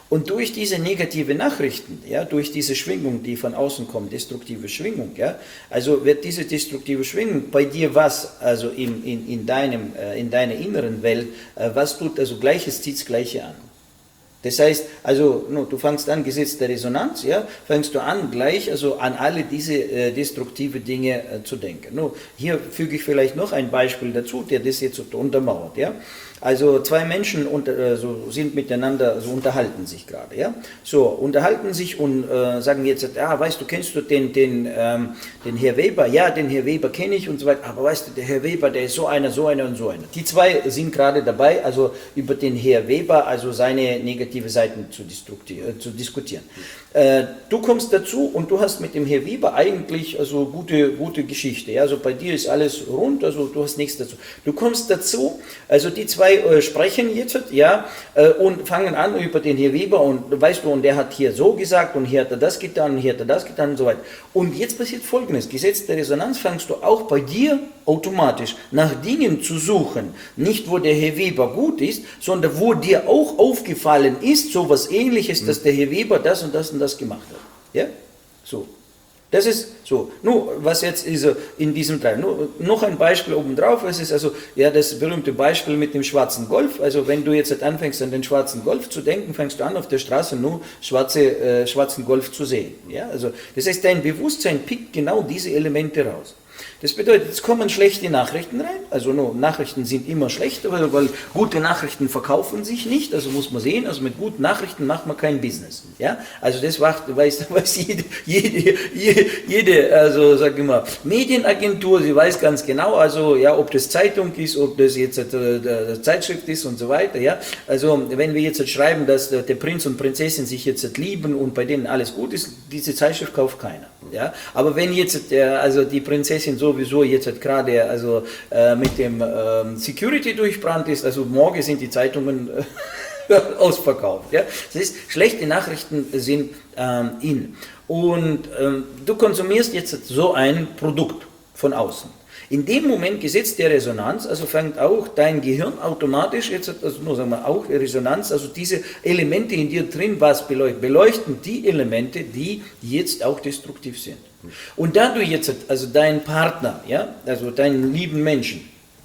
Und durch diese negative Nachrichten, ja, durch diese Schwingung, die von außen kommt, destruktive Schwingung, ja, also wird diese destruktive Schwingung bei dir was, also in, in, in, deinem, äh, in deiner inneren Welt, äh, was tut, also Gleiches zieht das Gleiche an. Das heißt, also no, du fängst an, Gesetz der Resonanz, ja, fängst du an, gleich also an alle diese äh, destruktive Dinge äh, zu denken. No, hier füge ich vielleicht noch ein Beispiel dazu, der das jetzt untermauert. Ja. Also zwei Menschen unter, äh, so sind miteinander, so unterhalten sich gerade. Ja. So, unterhalten sich und äh, sagen jetzt, ja, weißt du, kennst du den, den, ähm, den Herr Weber? Ja, den Herr Weber kenne ich und so weiter. Aber weißt du, der Herr Weber, der ist so einer, so einer und so einer. Die zwei sind gerade dabei, also über den Herr Weber, also seine negative Seiten zu, äh, zu diskutieren. Äh, du kommst dazu und du hast mit dem Herr Weber eigentlich also gute, gute Geschichte. Ja? Also bei dir ist alles rund, also du hast nichts dazu. Du kommst dazu, also die zwei äh, sprechen jetzt, ja, äh, und fangen an über den Herr Weber und weißt du, und der hat hier so gesagt und hier hat er das getan und hier hat er das getan und so weiter. Und jetzt passiert Folgendes: Gesetz der Resonanz, fängst du auch bei dir automatisch nach Dingen zu suchen, nicht wo der Herr Weber gut ist, sondern wo dir auch aufgefallen ist, so was Ähnliches, mhm. dass der Herr Weber das und das und das gemacht hat. Ja? So. Das ist so. Nur, was jetzt ist in diesem Teil. Nur, noch ein Beispiel obendrauf. Es ist also, ja, das berühmte Beispiel mit dem schwarzen Golf. Also, wenn du jetzt anfängst, an den schwarzen Golf zu denken, fängst du an, auf der Straße nur schwarze, äh, schwarzen Golf zu sehen. Ja? Also, das heißt, dein Bewusstsein pickt genau diese Elemente raus. Das bedeutet, es kommen schlechte Nachrichten rein, also no, Nachrichten sind immer schlecht, weil, weil gute Nachrichten verkaufen sich nicht, also muss man sehen, also mit guten Nachrichten macht man kein Business. Ja? Also das weiß, weiß jede, jede, jede, jede, also sag ich mal, Medienagentur, sie weiß ganz genau, also ja, ob das Zeitung ist, ob das jetzt äh, Zeitschrift ist und so weiter. Ja? Also wenn wir jetzt schreiben, dass der Prinz und Prinzessin sich jetzt lieben und bei denen alles gut ist, diese Zeitschrift kauft keiner. Ja? Aber wenn jetzt der, also die Prinzessin sowieso jetzt gerade also äh, mit dem ähm, Security durchbrannt ist, also morgen sind die Zeitungen äh, ausverkauft. Ja? Das heißt, schlechte Nachrichten sind ähm, in. Und ähm, du konsumierst jetzt so ein Produkt von außen. In dem Moment, Gesetz der Resonanz, also fängt auch dein Gehirn automatisch, jetzt, also nur sagen wir auch Resonanz, also diese Elemente in dir drin, was beleuchten, beleuchten die Elemente, die jetzt auch destruktiv sind. Und da du jetzt, also deinen Partner, ja, also deinen lieben Menschen,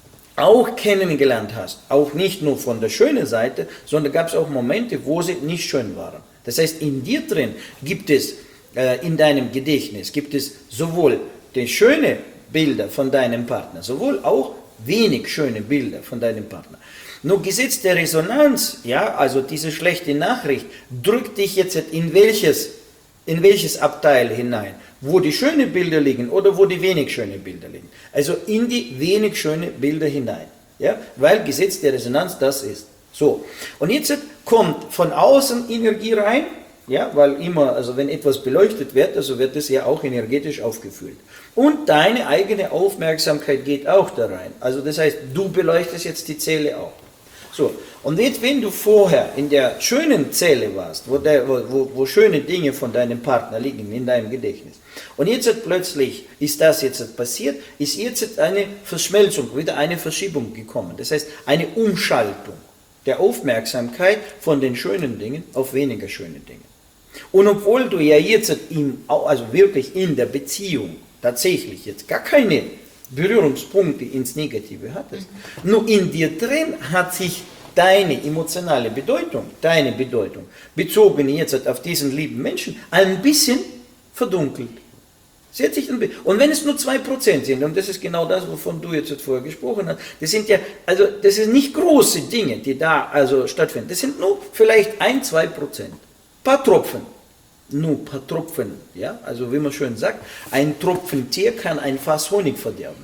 auch kennengelernt hast, auch nicht nur von der schönen Seite, sondern gab es auch Momente, wo sie nicht schön waren. Das heißt, in dir drin gibt es, äh, in deinem Gedächtnis, gibt es sowohl die schöne Bilder von deinem Partner, sowohl auch wenig schöne Bilder von deinem Partner. Nur Gesetz der Resonanz, ja, also diese schlechte Nachricht, drückt dich jetzt in welches, in welches Abteil hinein, wo die schönen Bilder liegen oder wo die wenig schönen Bilder liegen. Also in die wenig schönen Bilder hinein, ja, weil Gesetz der Resonanz das ist. So, und jetzt kommt von außen Energie rein, ja, weil immer, also wenn etwas beleuchtet wird, also wird es ja auch energetisch aufgefüllt. Und deine eigene Aufmerksamkeit geht auch da rein. Also das heißt, du beleuchtest jetzt die Zelle auch. So, und jetzt, wenn du vorher in der schönen Zelle warst, wo, der, wo, wo schöne Dinge von deinem Partner liegen in deinem Gedächtnis, und jetzt plötzlich ist das jetzt passiert, ist jetzt eine Verschmelzung, wieder eine Verschiebung gekommen. Das heißt, eine Umschaltung der Aufmerksamkeit von den schönen Dingen auf weniger schöne Dinge. Und obwohl du ja jetzt in, also wirklich in der Beziehung tatsächlich jetzt gar keine Berührungspunkte ins Negative hattest, nur in dir drin hat sich deine emotionale Bedeutung, deine Bedeutung, bezogen jetzt auf diesen lieben Menschen, ein bisschen verdunkelt. Sie hat sich ein bisschen, und wenn es nur zwei Prozent sind, und das ist genau das, wovon du jetzt vorher gesprochen hast, das sind ja, also das sind nicht große Dinge, die da also stattfinden, das sind nur vielleicht ein, zwei Prozent, paar Tropfen. Nur ein paar Tropfen, ja, also wie man schön sagt, ein Tropfen Tier kann ein Fass Honig verderben.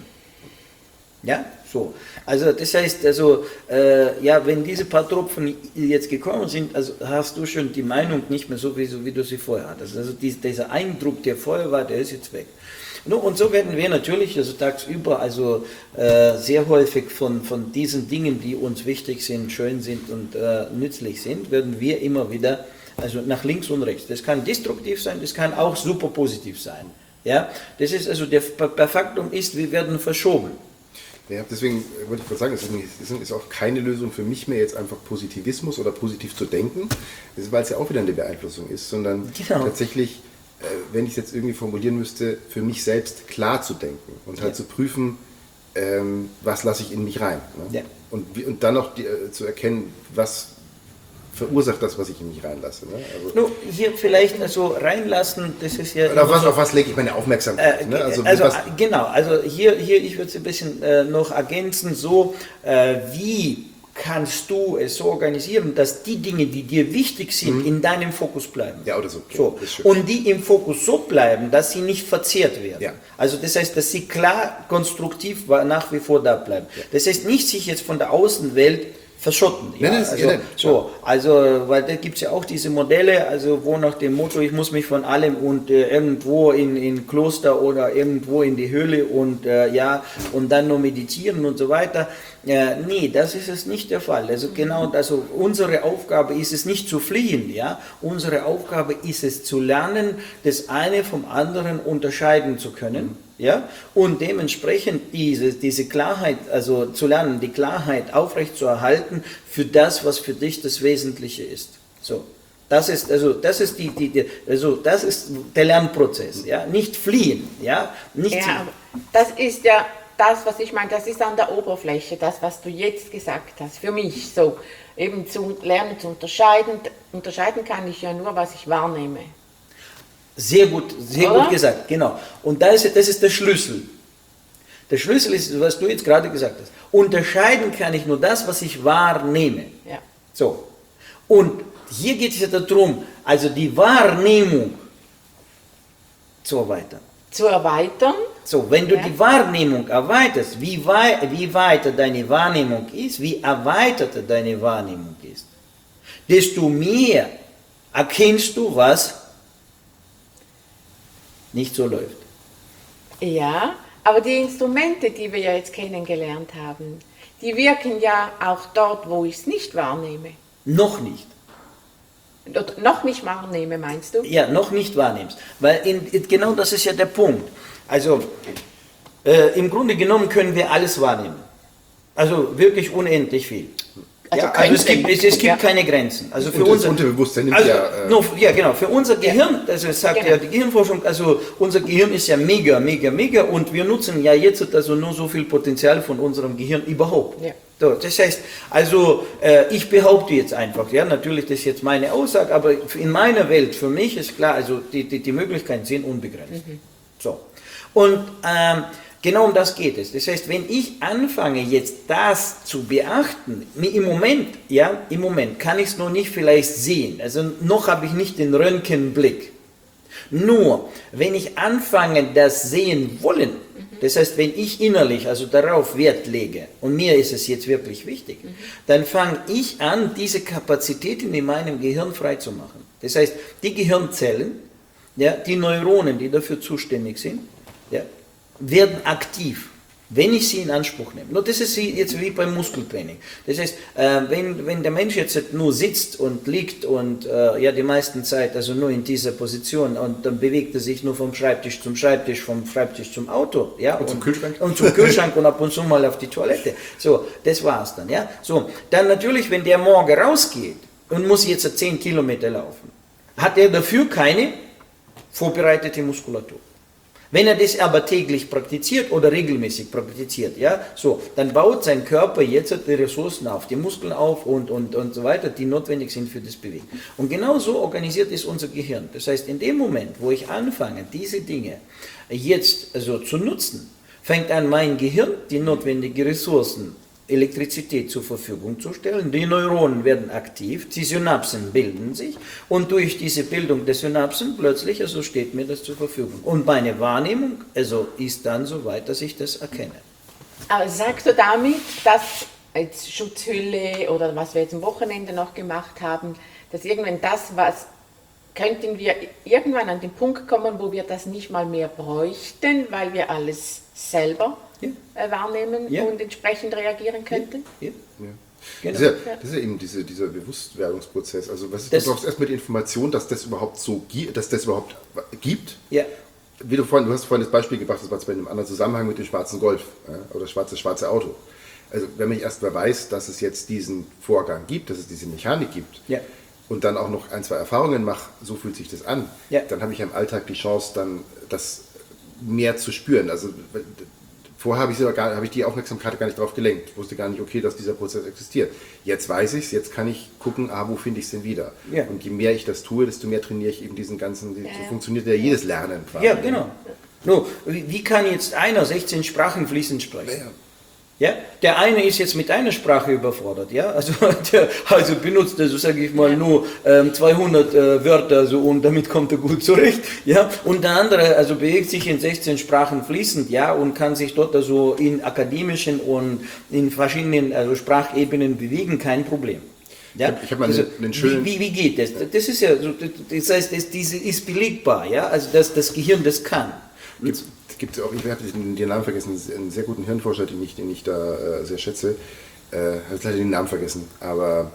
Ja, so. Also das heißt, also, äh, ja, wenn diese paar Tropfen jetzt gekommen sind, also hast du schon die Meinung nicht mehr so, wie, so, wie du sie vorher hattest. Also dies, dieser Eindruck, der vorher war, der ist jetzt weg. Und so werden wir natürlich, also tagsüber, also äh, sehr häufig von, von diesen Dingen, die uns wichtig sind, schön sind und äh, nützlich sind, werden wir immer wieder also nach links und rechts. Das kann destruktiv sein, das kann auch super positiv sein. Ja? Das ist also der, der Faktum ist, wir werden verschoben. Ja, deswegen wollte ich kurz sagen, es ist, ist auch keine Lösung für mich mehr, jetzt einfach Positivismus oder positiv zu denken, weil es ja auch wieder eine Beeinflussung ist, sondern genau. tatsächlich, äh, wenn ich es jetzt irgendwie formulieren müsste, für mich selbst klar zu denken und halt ja. zu prüfen, ähm, was lasse ich in mich rein. Ne? Ja. Und, und dann noch die, äh, zu erkennen, was verursacht das, was ich in mich reinlasse. Ne? Also no, hier vielleicht also reinlassen, das ist ja... Auf was, auf was lege ich meine Aufmerksamkeit? Äh, ne? Also, also was, genau, also hier, hier ich würde es ein bisschen äh, noch ergänzen, so äh, wie kannst du es so organisieren, dass die Dinge, die dir wichtig sind, mhm. in deinem Fokus bleiben. Ja, oder so. Okay. so. Und die im Fokus so bleiben, dass sie nicht verzehrt werden. Ja. Also das heißt, dass sie klar, konstruktiv nach wie vor da bleiben. Ja. Das heißt, nicht sich jetzt von der Außenwelt verschotten. Ja, nein, also, ja, so, also, weil da gibt es ja auch diese Modelle, also wo nach dem Motto, ich muss mich von allem und äh, irgendwo in in Kloster oder irgendwo in die Höhle und äh, ja, und dann nur meditieren und so weiter. Äh, nee, das ist es nicht der Fall. Also genau, also unsere Aufgabe ist es nicht zu fliehen, ja. Unsere Aufgabe ist es zu lernen, das eine vom anderen unterscheiden zu können. Ja, und dementsprechend diese, diese Klarheit, also zu lernen, die Klarheit aufrechtzuerhalten für das, was für dich das Wesentliche ist. So, das ist also das ist die, die, die also das ist der Lernprozess, ja, nicht fliehen, ja, nicht. Ja, das ist ja das, was ich meine. Das ist an der Oberfläche, das, was du jetzt gesagt hast. Für mich so eben zu lernen, zu unterscheiden. Unterscheiden kann ich ja nur, was ich wahrnehme. Sehr gut, sehr Oder? gut gesagt, genau. Und da ist, das ist der Schlüssel. Der Schlüssel ist, was du jetzt gerade gesagt hast. Unterscheiden kann ich nur das, was ich wahrnehme. Ja. So. Und hier geht es ja darum, also die Wahrnehmung zu erweitern. Zu erweitern? So, wenn du ja. die Wahrnehmung erweiterst, wie, wei wie weiter deine Wahrnehmung ist, wie erweiterter deine Wahrnehmung ist, desto mehr erkennst du, was nicht so läuft. Ja, aber die Instrumente, die wir ja jetzt kennengelernt haben, die wirken ja auch dort, wo ich es nicht wahrnehme. Noch nicht. Oder noch nicht wahrnehme, meinst du? Ja, noch nicht wahrnimmst. Weil in, in, genau das ist ja der Punkt. Also äh, im Grunde genommen können wir alles wahrnehmen. Also wirklich unendlich viel. Also, ja, also es gibt, es, es gibt ja. keine Grenzen. Also für und unser Unterbewusstsein nimmt also, ja, äh, no, ja genau, für unser Gehirn, also sagt genau. ja die Gehirnforschung, also unser Gehirn ist ja mega, mega, mega und wir nutzen ja jetzt also nur so viel Potenzial von unserem Gehirn überhaupt. Ja. So, das heißt, also äh, ich behaupte jetzt einfach, ja, natürlich das ist jetzt meine Aussage, aber in meiner Welt, für mich ist klar, also die, die, die Möglichkeiten sind unbegrenzt. Mhm. So. Und ähm, genau um das geht es. Das heißt, wenn ich anfange, jetzt das zu beachten, im Moment, ja, im Moment kann ich es noch nicht vielleicht sehen. Also noch habe ich nicht den Röntgenblick. Nur, wenn ich anfange, das sehen wollen, das heißt, wenn ich innerlich also darauf Wert lege, und mir ist es jetzt wirklich wichtig, mhm. dann fange ich an, diese Kapazitäten in meinem Gehirn freizumachen. Das heißt, die Gehirnzellen, ja, die Neuronen, die dafür zuständig sind, ja, werden aktiv, wenn ich sie in Anspruch nehme. Nur das ist jetzt wie beim Muskeltraining. Das heißt, äh, wenn, wenn der Mensch jetzt nur sitzt und liegt und äh, ja die meisten Zeit also nur in dieser Position und dann bewegt er sich nur vom Schreibtisch zum Schreibtisch, vom Schreibtisch zum Auto, ja, und, und zum Kühlschrank und zum Kühlschrank und ab und zu mal auf die Toilette. So, das war's dann, ja. So, dann natürlich, wenn der morgen rausgeht und muss jetzt zehn Kilometer laufen, hat er dafür keine vorbereitete Muskulatur. Wenn er das aber täglich praktiziert oder regelmäßig praktiziert, ja, so, dann baut sein Körper jetzt die Ressourcen auf, die Muskeln auf und, und, und so weiter, die notwendig sind für das Bewegen. Und genau so organisiert ist unser Gehirn. Das heißt, in dem Moment, wo ich anfange, diese Dinge jetzt also zu nutzen, fängt an, mein Gehirn die notwendigen Ressourcen, Elektrizität zur Verfügung zu stellen. Die Neuronen werden aktiv, die Synapsen bilden sich und durch diese Bildung der Synapsen plötzlich also steht mir das zur Verfügung. Und meine Wahrnehmung also ist dann so weit, dass ich das erkenne. Aber sagst du damit, dass als Schutzhülle oder was wir jetzt am Wochenende noch gemacht haben, dass irgendwann das, was könnten wir irgendwann an den Punkt kommen, wo wir das nicht mal mehr bräuchten, weil wir alles selber ja. äh, wahrnehmen ja. und entsprechend reagieren könnten? Ja. Ja. Genau. Das, ist ja, das ist ja eben diese, dieser Bewusstwerdungsprozess. Also was ist, du brauchst erstmal die Information, dass das überhaupt so dass das überhaupt gibt. Ja. wie du vorhin, du hast vorhin das Beispiel gebracht, das war bei einem anderen Zusammenhang mit dem schwarzen Golf ja, oder schwarze, schwarze Auto. Also wenn man erst mal weiß, dass es jetzt diesen Vorgang gibt, dass es diese Mechanik gibt Ja. und dann auch noch ein, zwei Erfahrungen mache, so fühlt sich das an, Ja. dann habe ich im Alltag die Chance, dann das mehr zu spüren. Also vorher habe ich, habe ich die Aufmerksamkeit gar nicht drauf gelenkt. Ich wusste gar nicht, okay, dass dieser Prozess existiert. Jetzt weiß ich es, jetzt kann ich gucken, ah, wo finde ich es denn wieder? Ja. Und je mehr ich das tue, desto mehr trainiere ich eben diesen ganzen, so funktioniert ja jedes Lernen quasi. Ja, genau. No, wie, wie kann jetzt einer sechzehn Sprachen fließend sprechen? Ja. Ja, der eine ist jetzt mit einer Sprache überfordert, ja, also, der, also benutzt also, sage ich mal, nur ähm, zweihundert äh, Wörter so und damit kommt er gut zurecht, ja, und der andere also bewegt sich in sechzehn Sprachen fließend, ja, und kann sich dort also in akademischen und in verschiedenen also Sprachebenen bewegen, kein Problem. Ja, ich habe mal also, einen, einen schönen... wie, wie, wie geht das? Das ist ja, so, das heißt, das, diese ist belegbar, ja, also dass das Gehirn das kann. Gibt, gibt auch, ich habe den Namen vergessen, einen sehr guten Hirnforscher, den ich, den ich da äh, sehr schätze. Äh, habe leider den Namen vergessen, aber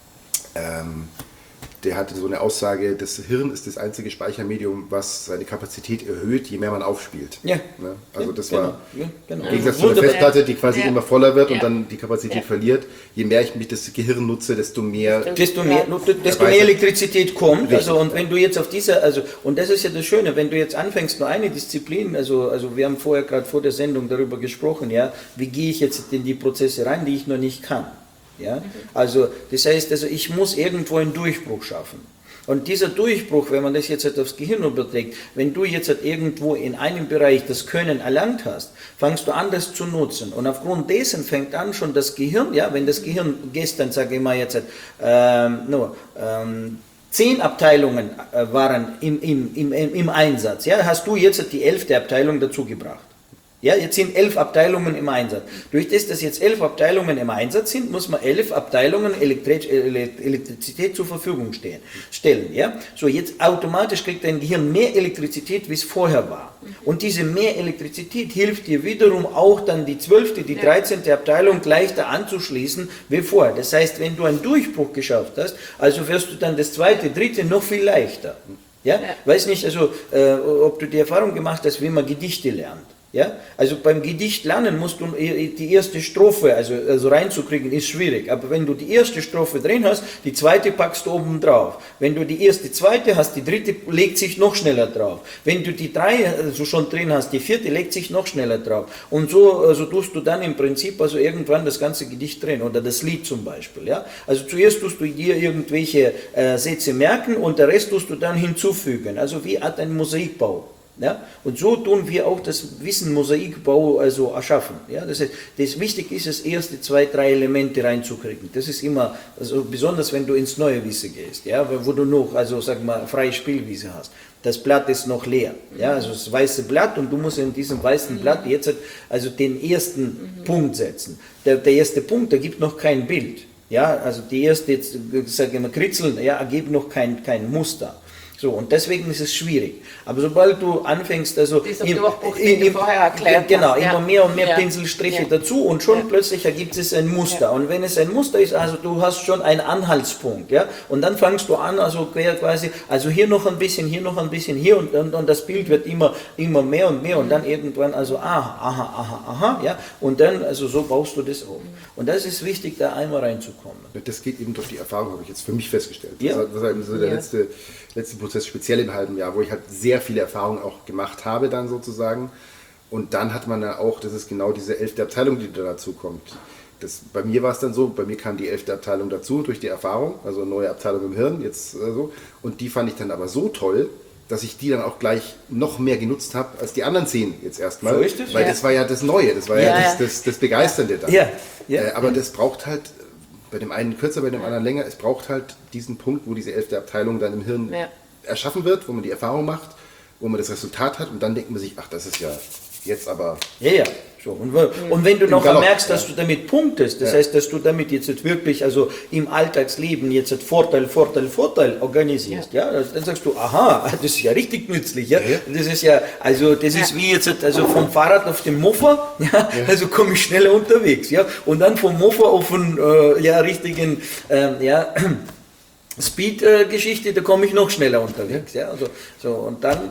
ähm, der hatte so eine Aussage, das Hirn ist das einzige Speichermedium, was seine Kapazität erhöht, je mehr man aufspielt. Ja. Ne? Also ja, das genau. war Ja, genau. im Gegensatz zu einer Wunderbar. Festplatte, die quasi Ja. immer voller wird und Ja. dann die Kapazität Ja. verliert. Je mehr ich mich das Gehirn nutze, desto mehr... Desto mehr, desto mehr Elektrizität kommt, also und wenn du jetzt auf dieser, also und das ist ja das Schöne, wenn du jetzt anfängst nur eine Disziplin, also also wir haben vorher gerade vor der Sendung darüber gesprochen, ja, wie gehe ich jetzt in die Prozesse rein, die ich noch nicht kann, ja, also das heißt, also ich muss irgendwo einen Durchbruch schaffen. Und dieser Durchbruch, wenn man das jetzt halt aufs Gehirn überträgt, wenn du jetzt halt irgendwo in einem Bereich das Können erlangt hast, fangst du an, das zu nutzen. Und aufgrund dessen fängt an schon das Gehirn, ja, wenn das Gehirn gestern, sage ich mal jetzt, halt, ähm, nur, ähm, zehn Abteilungen äh, waren im, im, im, im Einsatz, ja, hast du jetzt halt die elfte Abteilung dazu gebracht. Ja, jetzt sind elf Abteilungen im Einsatz. Durch das, dass jetzt elf Abteilungen im Einsatz sind, muss man elf Abteilungen Elektri- Elektrizität zur Verfügung stehen, stellen. Ja? So, jetzt automatisch kriegt dein Gehirn mehr Elektrizität, wie es vorher war. Und diese mehr Elektrizität hilft dir wiederum auch dann die zwölfte, die dreizehnte Abteilung leichter anzuschließen wie vorher. Das heißt, wenn du einen Durchbruch geschafft hast, also wirst du dann das zweite, dritte noch viel leichter. Ja? Ja. Weiß nicht, also, äh, ob du die Erfahrung gemacht hast, wie man Gedichte lernt. Ja, also beim Gedicht lernen musst du die erste Strophe, also, also reinzukriegen, ist schwierig. Aber wenn du die erste Strophe drin hast, die zweite packst du oben drauf. Wenn du die erste, zweite hast, die dritte legt sich noch schneller drauf. Wenn du die drei also schon drin hast, die vierte legt sich noch schneller drauf. Und so also tust du dann im Prinzip also irgendwann das ganze Gedicht drin oder das Lied zum Beispiel. Ja? Also zuerst tust du dir irgendwelche äh, Sätze merken und der Rest tust du dann hinzufügen. Also wie Art ein Mosaikbau. Ja? Und so tun wir auch das Wissen Mosaikbau also erschaffen. Ja? Das heißt, das wichtig ist es, erste zwei, drei Elemente reinzukriegen. Das ist immer, also besonders wenn du ins neue Wissen gehst, ja? Wo du noch, also sag mal, freie Spielwiese hast. Das Blatt ist noch leer, ja? Also das weiße Blatt und du musst in diesem weißen Blatt jetzt also den ersten mhm. Punkt setzen. Der, der erste Punkt, der gibt noch kein Bild. Ja? Also die erste, jetzt, sag ich mal, Kritzeln, ja, ergibt noch kein, kein Muster. So, und deswegen ist es schwierig. Aber sobald du anfängst, also Dieser im, Durchbruch, im, den du im, vorher erklärt genau, hast, ja. immer mehr und mehr Ja. Pinselstriche Ja. dazu und schon Ja. plötzlich ergibt es ein Muster. Ja. Und wenn es ein Muster ist, also du hast schon einen Anhaltspunkt, ja, und dann fangst du an, also quasi, also hier noch ein bisschen, hier noch ein bisschen, hier und, und, und das Bild wird immer, immer mehr und mehr und dann irgendwann, also aha, aha, aha, aha, ja, und dann, also so baust du das auf. Und das ist wichtig, da einmal reinzukommen. Das geht eben durch die Erfahrung, habe ich jetzt für mich festgestellt. Ja. Das war eben so der Ja. letzte, letzte Prozess, speziell im halben Jahr, wo ich halt sehr viele Erfahrungen auch gemacht habe dann sozusagen. Und dann hat man ja auch, das ist genau diese elfte Abteilung, die da dazu kommt. Das, bei mir war es dann so, bei mir kam die elfte Abteilung dazu durch die Erfahrung, also eine neue Abteilung im Hirn, jetzt äh, so. Und die fand ich dann aber so toll, dass ich die dann auch gleich noch mehr genutzt habe als die anderen zehn jetzt erstmal. So ist es, weil ja. das war ja das Neue, das war ja, Ja, das, ja. das, das Begeisternde dann. Ja, ja. Äh, aber das braucht halt, bei dem einen kürzer, bei dem anderen länger, es braucht halt diesen Punkt, wo diese elfte Abteilung dann im Hirn Ja. erschaffen wird, wo man die Erfahrung macht, wo man das Resultat hat und dann denkt man sich, ach, das ist ja jetzt aber... Ja, ja. So, und, und wenn du noch Galopp, merkst, dass ja. du damit punktest, das Ja. heißt, dass du damit jetzt wirklich also im Alltagsleben jetzt Vorteil, Vorteil, Vorteil organisierst, ja, ja dann sagst du, aha, das ist ja richtig nützlich, ja, Ja. das ist ja, also das ist Ja. wie jetzt also vom Fahrrad auf den Mofa, ja, also komme ich schneller unterwegs, ja, und dann vom Mofa auf den äh, ja, richtigen, ähm, ja, Speed-Geschichte, da komme ich noch schneller unterwegs, ja, also so und dann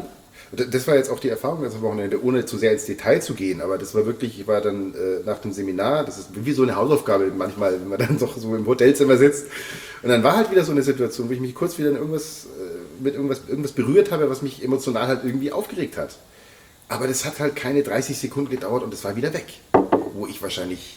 Das war jetzt auch die Erfahrung das Wochenende, ohne zu sehr ins Detail zu gehen, aber das war wirklich, ich war dann äh, nach dem Seminar, das ist wie so eine Hausaufgabe manchmal, wenn man dann doch so im Hotelzimmer sitzt und dann war halt wieder so eine Situation, wo ich mich kurz wieder in irgendwas, äh, mit irgendwas, irgendwas berührt habe, was mich emotional halt irgendwie aufgeregt hat. Aber das hat halt keine dreißig Sekunden gedauert und das war wieder weg, wo ich wahrscheinlich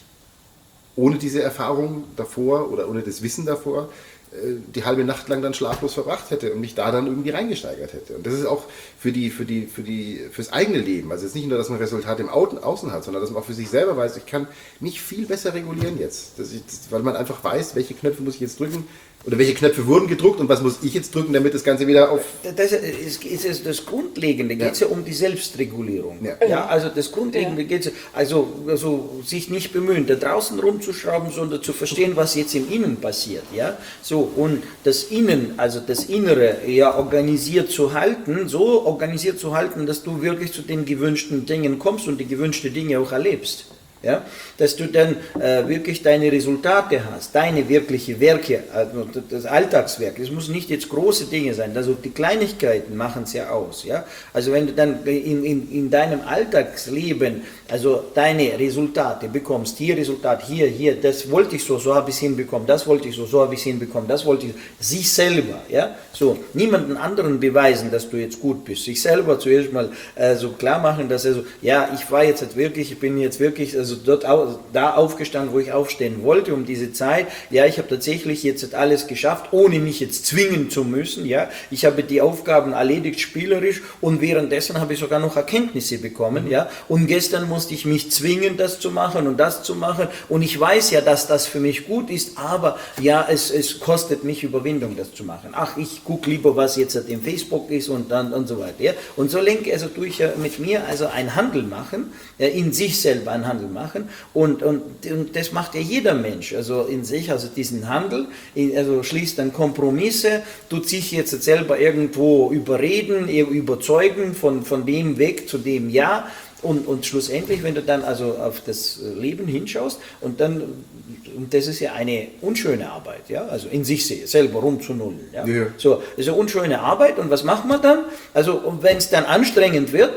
ohne diese Erfahrung davor oder ohne das Wissen davor die halbe Nacht lang dann schlaflos verbracht hätte und mich da dann irgendwie reingesteigert hätte. Und das ist auch für die, für die, für die, fürs eigene Leben. Also jetzt nicht nur, dass man Resultate im Außen hat, sondern dass man auch für sich selber weiß, ich kann mich viel besser regulieren jetzt. Das ist, weil man einfach weiß, welche Knöpfe muss ich jetzt drücken oder welche Knöpfe wurden gedrückt und was muss ich jetzt drücken, damit das Ganze wieder auf... Das ist, ist, ist das Grundlegende, geht es ja. ja um die Selbstregulierung. Ja, ja also das Grundlegende ja. geht es, also, also sich nicht bemühen, da draußen rumzuschrauben, sondern zu verstehen, was jetzt im Innen passiert. Ja? So, und das Innen, also das Innere, ja organisiert zu halten, so organisiert zu halten, dass du wirklich zu den gewünschten Dingen kommst und die gewünschten Dinge auch erlebst. Ja, dass du dann äh, wirklich deine Resultate hast, deine wirkliche Werke, also das Alltagswerk. Es muss nicht jetzt große Dinge sein, also die Kleinigkeiten machen es ja aus. Ja? Also wenn du dann in, in, in deinem Alltagsleben also deine Resultate bekommst, hier Resultat, hier, hier, das wollte ich so, so habe ich es hinbekommen, das wollte ich so, so habe ich es hinbekommen, das wollte ich, sich selber, ja, so, niemanden anderen beweisen, dass du jetzt gut bist, sich selber zuerst mal äh, so klar machen, dass er so, ja, ich war jetzt halt wirklich, ich bin jetzt wirklich, also dort au, da aufgestanden, wo ich aufstehen wollte, um diese Zeit, ja, ich habe tatsächlich jetzt halt alles geschafft, ohne mich jetzt zwingen zu müssen, ja, ich habe die Aufgaben erledigt, spielerisch, und währenddessen habe ich sogar noch Erkenntnisse bekommen, ja, und gestern musste ich mich zwingen, das zu machen und das zu machen, und ich weiß ja, dass das für mich gut ist, aber ja, es, es kostet mich Überwindung, das zu machen. Ach, ich gucke lieber, was jetzt halt im Facebook ist und dann und so weiter. Ja. Und so lenke, also tue ich ja mit mir also einen Handel machen, ja, in sich selber einen Handel machen, und, und, und das macht ja jeder Mensch, also in sich, also diesen Handel, also schließt dann Kompromisse, tut sich jetzt selber irgendwo überreden, überzeugen von, von dem Weg zu dem Ja. Und, und schlussendlich, wenn du dann also auf das Leben hinschaust, und dann, und das ist ja eine unschöne Arbeit, ja, also in sich selber rumzunullen, ja. Ja. So, das ist eine unschöne Arbeit, und was macht man dann? Also, wenn es dann anstrengend wird,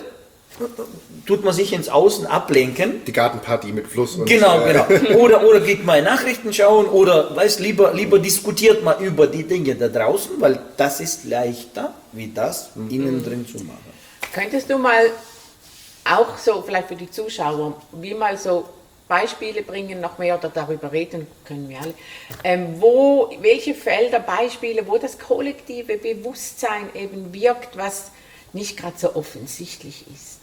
tut man sich ins Außen ablenken. Die Gartenparty mit Fluss. Und genau, äh genau. Oder, oder geht mal Nachrichten schauen, oder weiß, lieber, lieber diskutiert man über die Dinge da draußen, weil das ist leichter, wie das mhm. innen drin zu machen. Könntest du mal auch so, vielleicht für die Zuschauer, wie mal so Beispiele bringen, noch mehr oder darüber reden können wir alle, ähm, wo, welche Felder, Beispiele, wo das kollektive Bewusstsein eben wirkt, was nicht gerade so offensichtlich ist?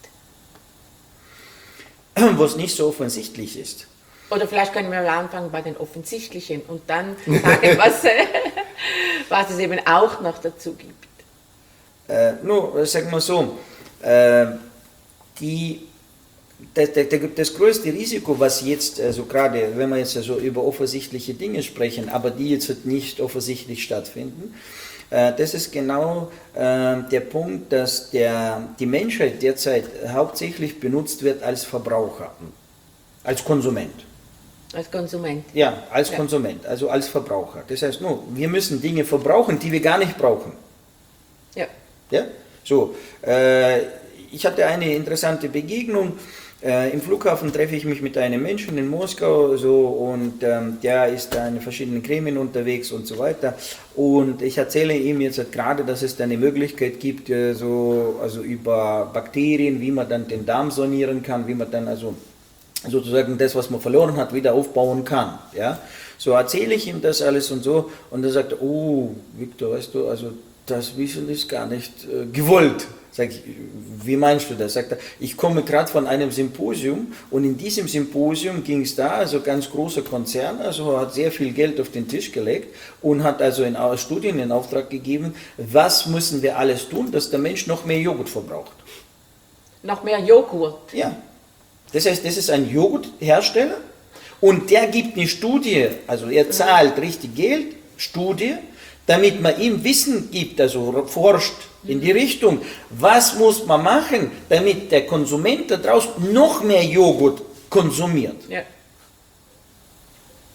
Wo es nicht so offensichtlich ist. Oder vielleicht können wir mal anfangen bei den Offensichtlichen und dann sagen, was, was es eben auch noch dazu gibt. Äh, nur, sagen wir so, äh, Die, das, das, das größte Risiko, was jetzt, also gerade wenn wir jetzt also über offensichtliche Dinge sprechen, aber die jetzt nicht offensichtlich stattfinden, äh, das ist genau äh, der Punkt, dass der, die Menschheit derzeit hauptsächlich benutzt wird als Verbraucher, als Konsument. Als Konsument? Ja, als ja. Konsument, also als Verbraucher. Das heißt, no, wir müssen Dinge verbrauchen, die wir gar nicht brauchen. Ja. Ja? So, äh, ich hatte eine interessante Begegnung. Äh, Im Flughafen treffe ich mich mit einem Menschen in Moskau, so, und ähm, der ist da in verschiedenen Gremien unterwegs und so weiter. Und ich erzähle ihm jetzt halt gerade, dass es da eine Möglichkeit gibt, äh, so, also über Bakterien, wie man dann den Darm sanieren kann, wie man dann also sozusagen das, was man verloren hat, wieder aufbauen kann. Ja? So erzähle ich ihm das alles und so, und er sagt, oh, Viktor, weißt du, also das Wissen ist gar nicht äh, gewollt. Sag ich, wie meinst du das? Sagt er, ich komme gerade von einem Symposium, und in diesem Symposium ging es da, also ganz großer Konzern, also hat sehr viel Geld auf den Tisch gelegt und hat also in Studien in Auftrag gegeben, was müssen wir alles tun, dass der Mensch noch mehr Joghurt verbraucht. Noch mehr Joghurt? Ja. Das heißt, das ist ein Joghurthersteller, und der gibt eine Studie, also er zahlt richtig Geld, Studie, damit man ihm Wissen gibt, also forscht in die Richtung, was muss man machen, damit der Konsument da draußen noch mehr Joghurt konsumiert. Ja.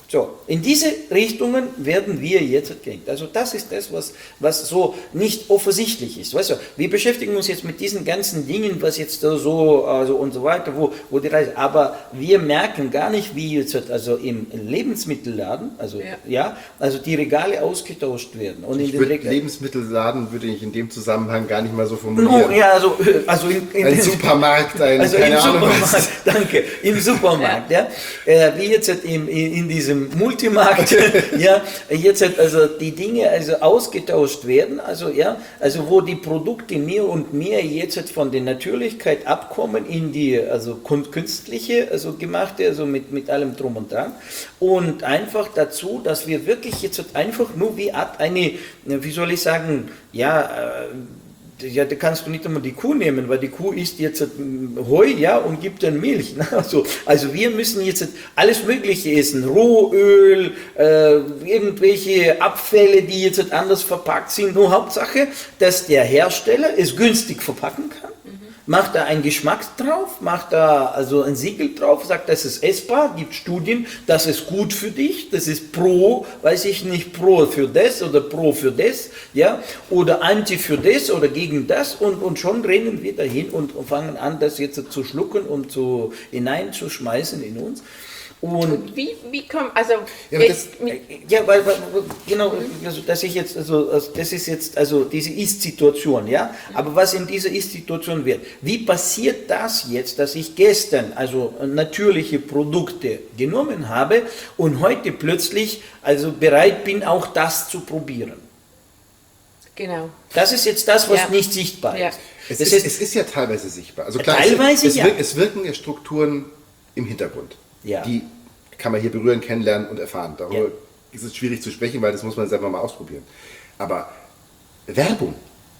So, in diese Richtungen werden wir jetzt gehen. Also das ist das, was, was so nicht offensichtlich ist. Weißt du, wir beschäftigen uns jetzt mit diesen ganzen Dingen, was jetzt da so also und so weiter, wo, wo die Reise, aber wir merken gar nicht, wie jetzt also im Lebensmittelladen, also ja, ja also die Regale ausgetauscht werden. Und ich in würde den Lebensmittelladen würde ich in dem Zusammenhang gar nicht mal so formulieren. No, ja, also, also in, in ein Supermarkt, ein, also keine im Ahnung Supermarkt, was. danke, im Supermarkt, ja, ja äh, wie jetzt in, in, in diesem Multimarkt, ja, jetzt also die Dinge also ausgetauscht werden, also ja, also wo die Produkte mehr und mehr jetzt von der Natürlichkeit abkommen in die also künstliche, also gemachte, also mit, mit allem drum und dran und einfach dazu, dass wir wirklich jetzt einfach nur wie Art eine, wie soll ich sagen, ja, äh, ja, da kannst du nicht einmal die Kuh nehmen, weil die Kuh isst jetzt Heu, ja, und gibt dann Milch. Also, also wir müssen jetzt alles Mögliche essen, Rohöl, äh, irgendwelche Abfälle, die jetzt anders verpackt sind. Nur Hauptsache, dass der Hersteller es günstig verpacken kann. Macht da einen Geschmack drauf, macht da also ein Siegel drauf, sagt, das ist essbar, gibt Studien, das ist gut für dich, das ist pro, weiß ich nicht, pro für das oder pro für das, ja, oder anti für das oder gegen das und, und schon rennen wir dahin und fangen an, das jetzt zu schlucken und zu hineinzuschmeißen in uns. Und, und wie, wie kommt, also, ja, das, ja weil, weil, genau, also, dass ich jetzt, also, das ist jetzt, also, diese Ist-Situation, ja, aber was in dieser Ist-Situation wird, wie passiert das jetzt, dass ich gestern, also, natürliche Produkte genommen habe und heute plötzlich, also, bereit bin, auch das zu probieren? Genau. Das ist jetzt das, was ja. nicht sichtbar ja. ist. Es, das ist heißt, es ist ja teilweise sichtbar. Also klar, teilweise es, es, ja. wirken, es wirken ja Strukturen im Hintergrund. Ja. Die kann man hier berühren, kennenlernen und erfahren. Darüber Ja. ist es schwierig zu sprechen, weil das muss man selber mal ausprobieren. Aber Werbung,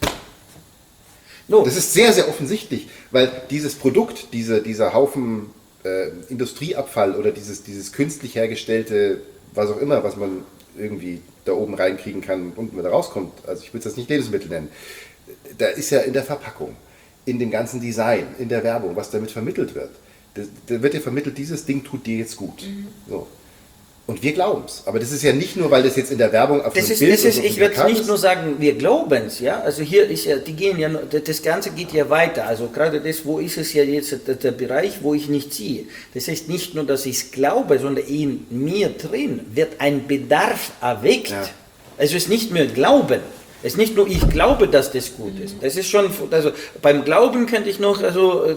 no. das ist sehr, sehr offensichtlich, weil dieses Produkt, diese, dieser Haufen äh, Industrieabfall oder dieses, dieses künstlich hergestellte, was auch immer, was man irgendwie da oben reinkriegen kann und unten wieder rauskommt, also ich will es jetzt nicht Lebensmittel nennen, da ist ja in der Verpackung, in dem ganzen Design, in der Werbung, was damit vermittelt wird. Da wird dir vermittelt, dieses Ding tut dir jetzt gut. Mhm. So. Und wir glauben es. Aber das ist ja nicht nur, weil das jetzt in der Werbung auf das dem ist, Bild das ist, so ich werde nicht ist. nur sagen, wir glauben es, ja. Also hier ist ja, die gehen ja, das Ganze geht ja weiter. Also gerade das, wo ist es ja jetzt der, der Bereich, wo ich nicht sehe. Das heißt nicht nur, dass ich es glaube, sondern in mir drin wird ein Bedarf erweckt. Ja. Also es ist nicht mehr Glauben. Es ist nicht nur, ich glaube, dass das gut ist. Das ist schon, also beim Glauben könnte ich noch also,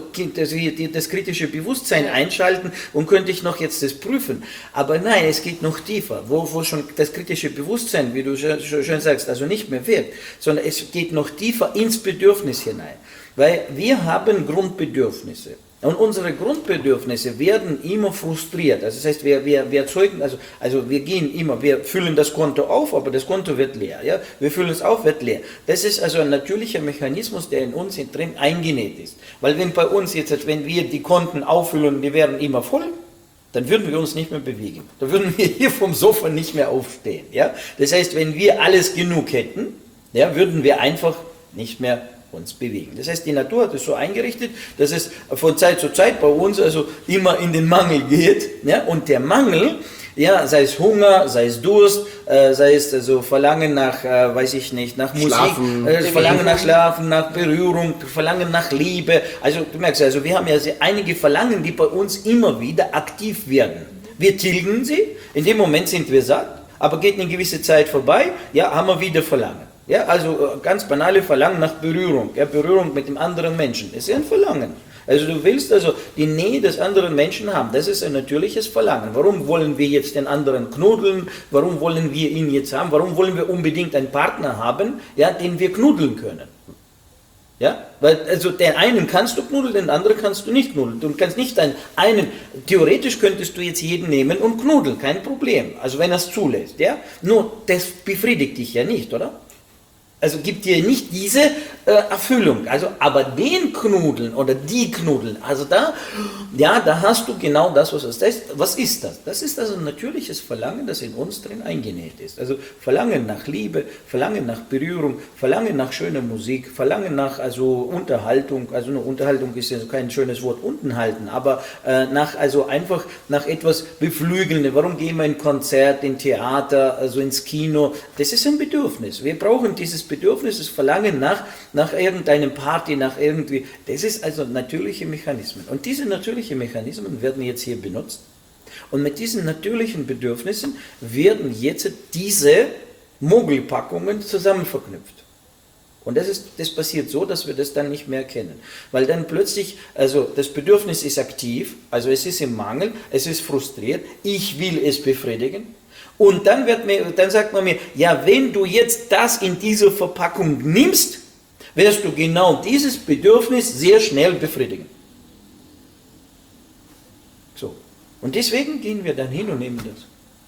das kritische Bewusstsein einschalten und könnte ich noch jetzt das prüfen. Aber nein, es geht noch tiefer, wo, wo schon das kritische Bewusstsein, wie du schön sagst, also nicht mehr wirkt, sondern es geht noch tiefer ins Bedürfnis hinein. Weil wir haben Grundbedürfnisse. Und unsere Grundbedürfnisse werden immer frustriert. Also das heißt, wir, wir, wir erzeugen, also, also wir gehen immer, wir füllen das Konto auf, aber das Konto wird leer. Ja? Wir füllen es auf, wird leer. Das ist also ein natürlicher Mechanismus, der in uns drin eingenäht ist. Weil wenn bei uns jetzt, wenn wir die Konten auffüllen, die werden immer voll, dann würden wir uns nicht mehr bewegen. Dann würden wir hier vom Sofa nicht mehr aufstehen. Ja? Das heißt, wenn wir alles genug hätten, ja, würden wir einfach nicht mehr uns bewegen. Das heißt, die Natur hat es so eingerichtet, dass es von Zeit zu Zeit bei uns also immer in den Mangel geht. Ja? Und der Mangel, ja, sei es Hunger, sei es Durst, äh, sei es also Verlangen nach, äh, weiß ich nicht, nach Schlafen. Musik, äh, Verlangen nach Schlafen, nach Berührung, Verlangen nach Liebe. Also du merkst, also wir haben ja sehr, einige Verlangen, die bei uns immer wieder aktiv werden. Wir tilgen sie, in dem Moment sind wir satt, aber geht eine gewisse Zeit vorbei, ja, haben wir wieder Verlangen. Ja, also ganz banale Verlangen nach Berührung, ja, Berührung mit dem anderen Menschen, das ist ein Verlangen. Also du willst also die Nähe des anderen Menschen haben, das ist ein natürliches Verlangen. Warum wollen wir jetzt den anderen knuddeln, warum wollen wir ihn jetzt haben, warum wollen wir unbedingt einen Partner haben, ja, den wir knuddeln können? Ja, weil also den einen kannst du knuddeln, den anderen kannst du nicht knuddeln. Du kannst nicht einen, einen, theoretisch könntest du jetzt jeden nehmen und knuddeln, kein Problem, also wenn er es zulässt, ja. Nur das befriedigt dich ja nicht, oder? Also gibt dir nicht diese äh, Erfüllung. Also, aber den Knudeln oder die Knudeln, also da, ja, da hast du genau das, was es ist. Was ist das? Das ist also ein natürliches Verlangen, das in uns drin eingenäht ist. Also Verlangen nach Liebe, Verlangen nach Berührung, Verlangen nach schöner Musik, Verlangen nach also Unterhaltung. Also eine Unterhaltung ist ja kein schönes Wort, unten halten, aber äh, nach also einfach nach etwas Beflügelnde. Warum gehen wir in Konzert, in Theater, also ins Kino? Das ist ein Bedürfnis. Wir brauchen dieses Bedürfnis, das Verlangen nach, nach irgendeinem Party, nach irgendwie, das ist also natürliche Mechanismen. Und diese natürlichen Mechanismen werden jetzt hier benutzt. Und mit diesen natürlichen Bedürfnissen werden jetzt diese Mogelpackungen zusammen verknüpft. Und das, ist, das passiert so, dass wir das dann nicht mehr kennen. Weil dann plötzlich, also das Bedürfnis ist aktiv, also es ist im Mangel, es ist frustriert, ich will es befriedigen. Und dann, wird mir, dann sagt man mir, ja, wenn du jetzt das in dieser Verpackung nimmst, wirst du genau dieses Bedürfnis sehr schnell befriedigen. So. Und deswegen gehen wir dann hin und nehmen das.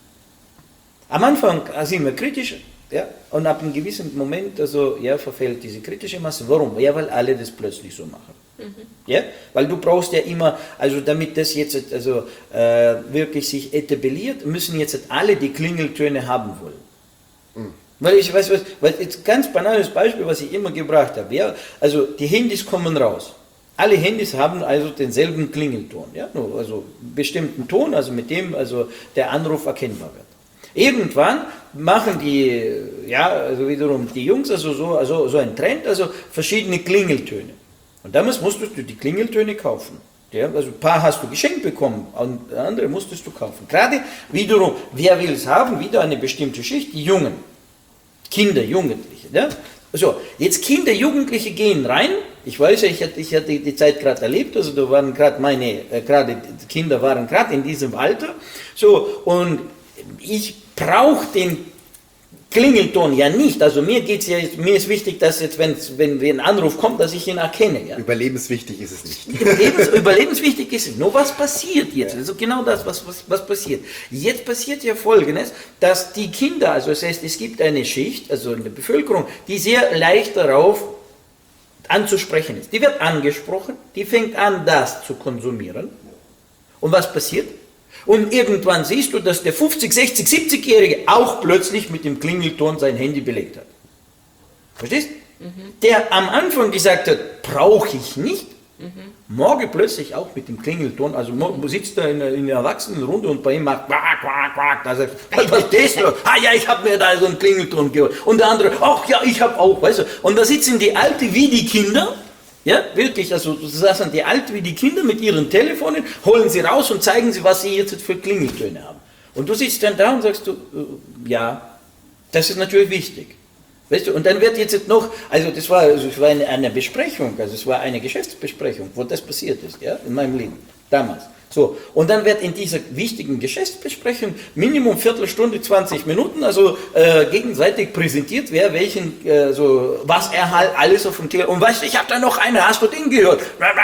Am Anfang sind wir kritisch, ja, und ab einem gewissen Moment also, ja, verfällt diese kritische Masse. Warum? Ja, weil alle das plötzlich so machen. Mhm. Ja? Weil du brauchst ja immer, also damit das jetzt also, äh, wirklich sich etabliert, müssen jetzt alle die Klingeltöne haben wollen. Mhm. Weil ich weiß, was, weil jetzt ganz banales Beispiel, was ich immer gebracht habe, ja, also die Handys kommen raus. Alle Handys haben also denselben Klingelton, ja, nur also bestimmten Ton, also mit dem also der Anruf erkennbar wird. Irgendwann machen die, ja, also wiederum die Jungs also so, also so ein Trend, also verschiedene Klingeltöne. Und damals musstest du die Klingeltöne kaufen. Ja, also ein paar hast du geschenkt bekommen, und andere musstest du kaufen. Gerade wiederum, wer will es haben, wieder eine bestimmte Schicht, die Jungen. Kinder, Jugendliche. Ja? So, jetzt Kinder, Jugendliche gehen rein. Ich weiß ja, ich hatte, ich hatte die Zeit gerade erlebt, also da waren gerade meine, äh, gerade die Kinder waren gerade in diesem Alter. So, und ich brauche den Klingelton ja nicht. Also mir geht's ja, mir ist wichtig, dass jetzt, wenn, wenn ein Anruf kommt, dass ich ihn erkenne. Ja? Überlebenswichtig ist es nicht. Überlebens, überlebenswichtig ist es. Nur was passiert jetzt? Also genau das, was, was, was passiert. Jetzt passiert ja Folgendes, dass die Kinder, also das heißt, es gibt eine Schicht, also eine Bevölkerung, die sehr leicht darauf anzusprechen ist. Die wird angesprochen, die fängt an, das zu konsumieren. Und was passiert? Und irgendwann siehst du, dass der fünfzig, sechzig, siebzigjährige auch plötzlich mit dem Klingelton sein Handy belegt hat. Verstehst? Mhm. Der am Anfang gesagt hat, brauche ich nicht, mhm. morgen plötzlich auch mit dem Klingelton, also sitzt er in einer, in einer Erwachsenenrunde und bei ihm macht quack, quack, quack, da sagt er, was ist das? Ah ja, ich habe mir da so einen Klingelton geholt. Und der andere, ach ja, ich habe auch, weißt du. Und da sitzen die Alte wie die Kinder. Ja, wirklich, also das sind die Alten wie die Kinder mit ihren Telefonen, holen sie raus und zeigen sie, was sie jetzt für Klingeltöne haben. Und du sitzt dann da und sagst du, äh, ja, das ist natürlich wichtig. Weißt du, und dann wird jetzt noch, also das war, also das war eine, eine Besprechung, also es war eine Geschäftsbesprechung, wo das passiert ist, ja, in meinem Leben, damals. So, und dann wird in dieser wichtigen Geschäftsbesprechung Minimum Viertelstunde, zwanzig Minuten, also äh, gegenseitig präsentiert, wer welchen, äh, so, was er halt alles auf dem Telefon, und weißt du, ich habe da noch eine, hast du den gehört?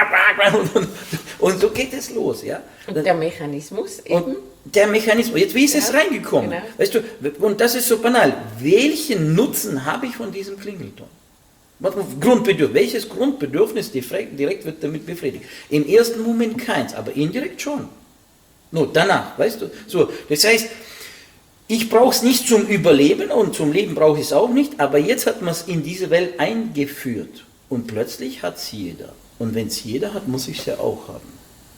Und, und, und so geht es los, ja. Und der Mechanismus eben? Und der Mechanismus, jetzt wie ist ja, es reingekommen? Genau. Weißt du, und das ist so banal, welchen Nutzen habe ich von diesem Klingelton? Grundbedürfnis. Welches Grundbedürfnis direkt wird damit befriedigt? Im ersten Moment keins, aber indirekt schon. Nur danach, weißt du? So, das heißt, ich brauche es nicht zum Überleben und zum Leben brauche ich es auch nicht, aber jetzt hat man es in diese Welt eingeführt und plötzlich hat es jeder. Und wenn es jeder hat, muss ich es ja auch haben.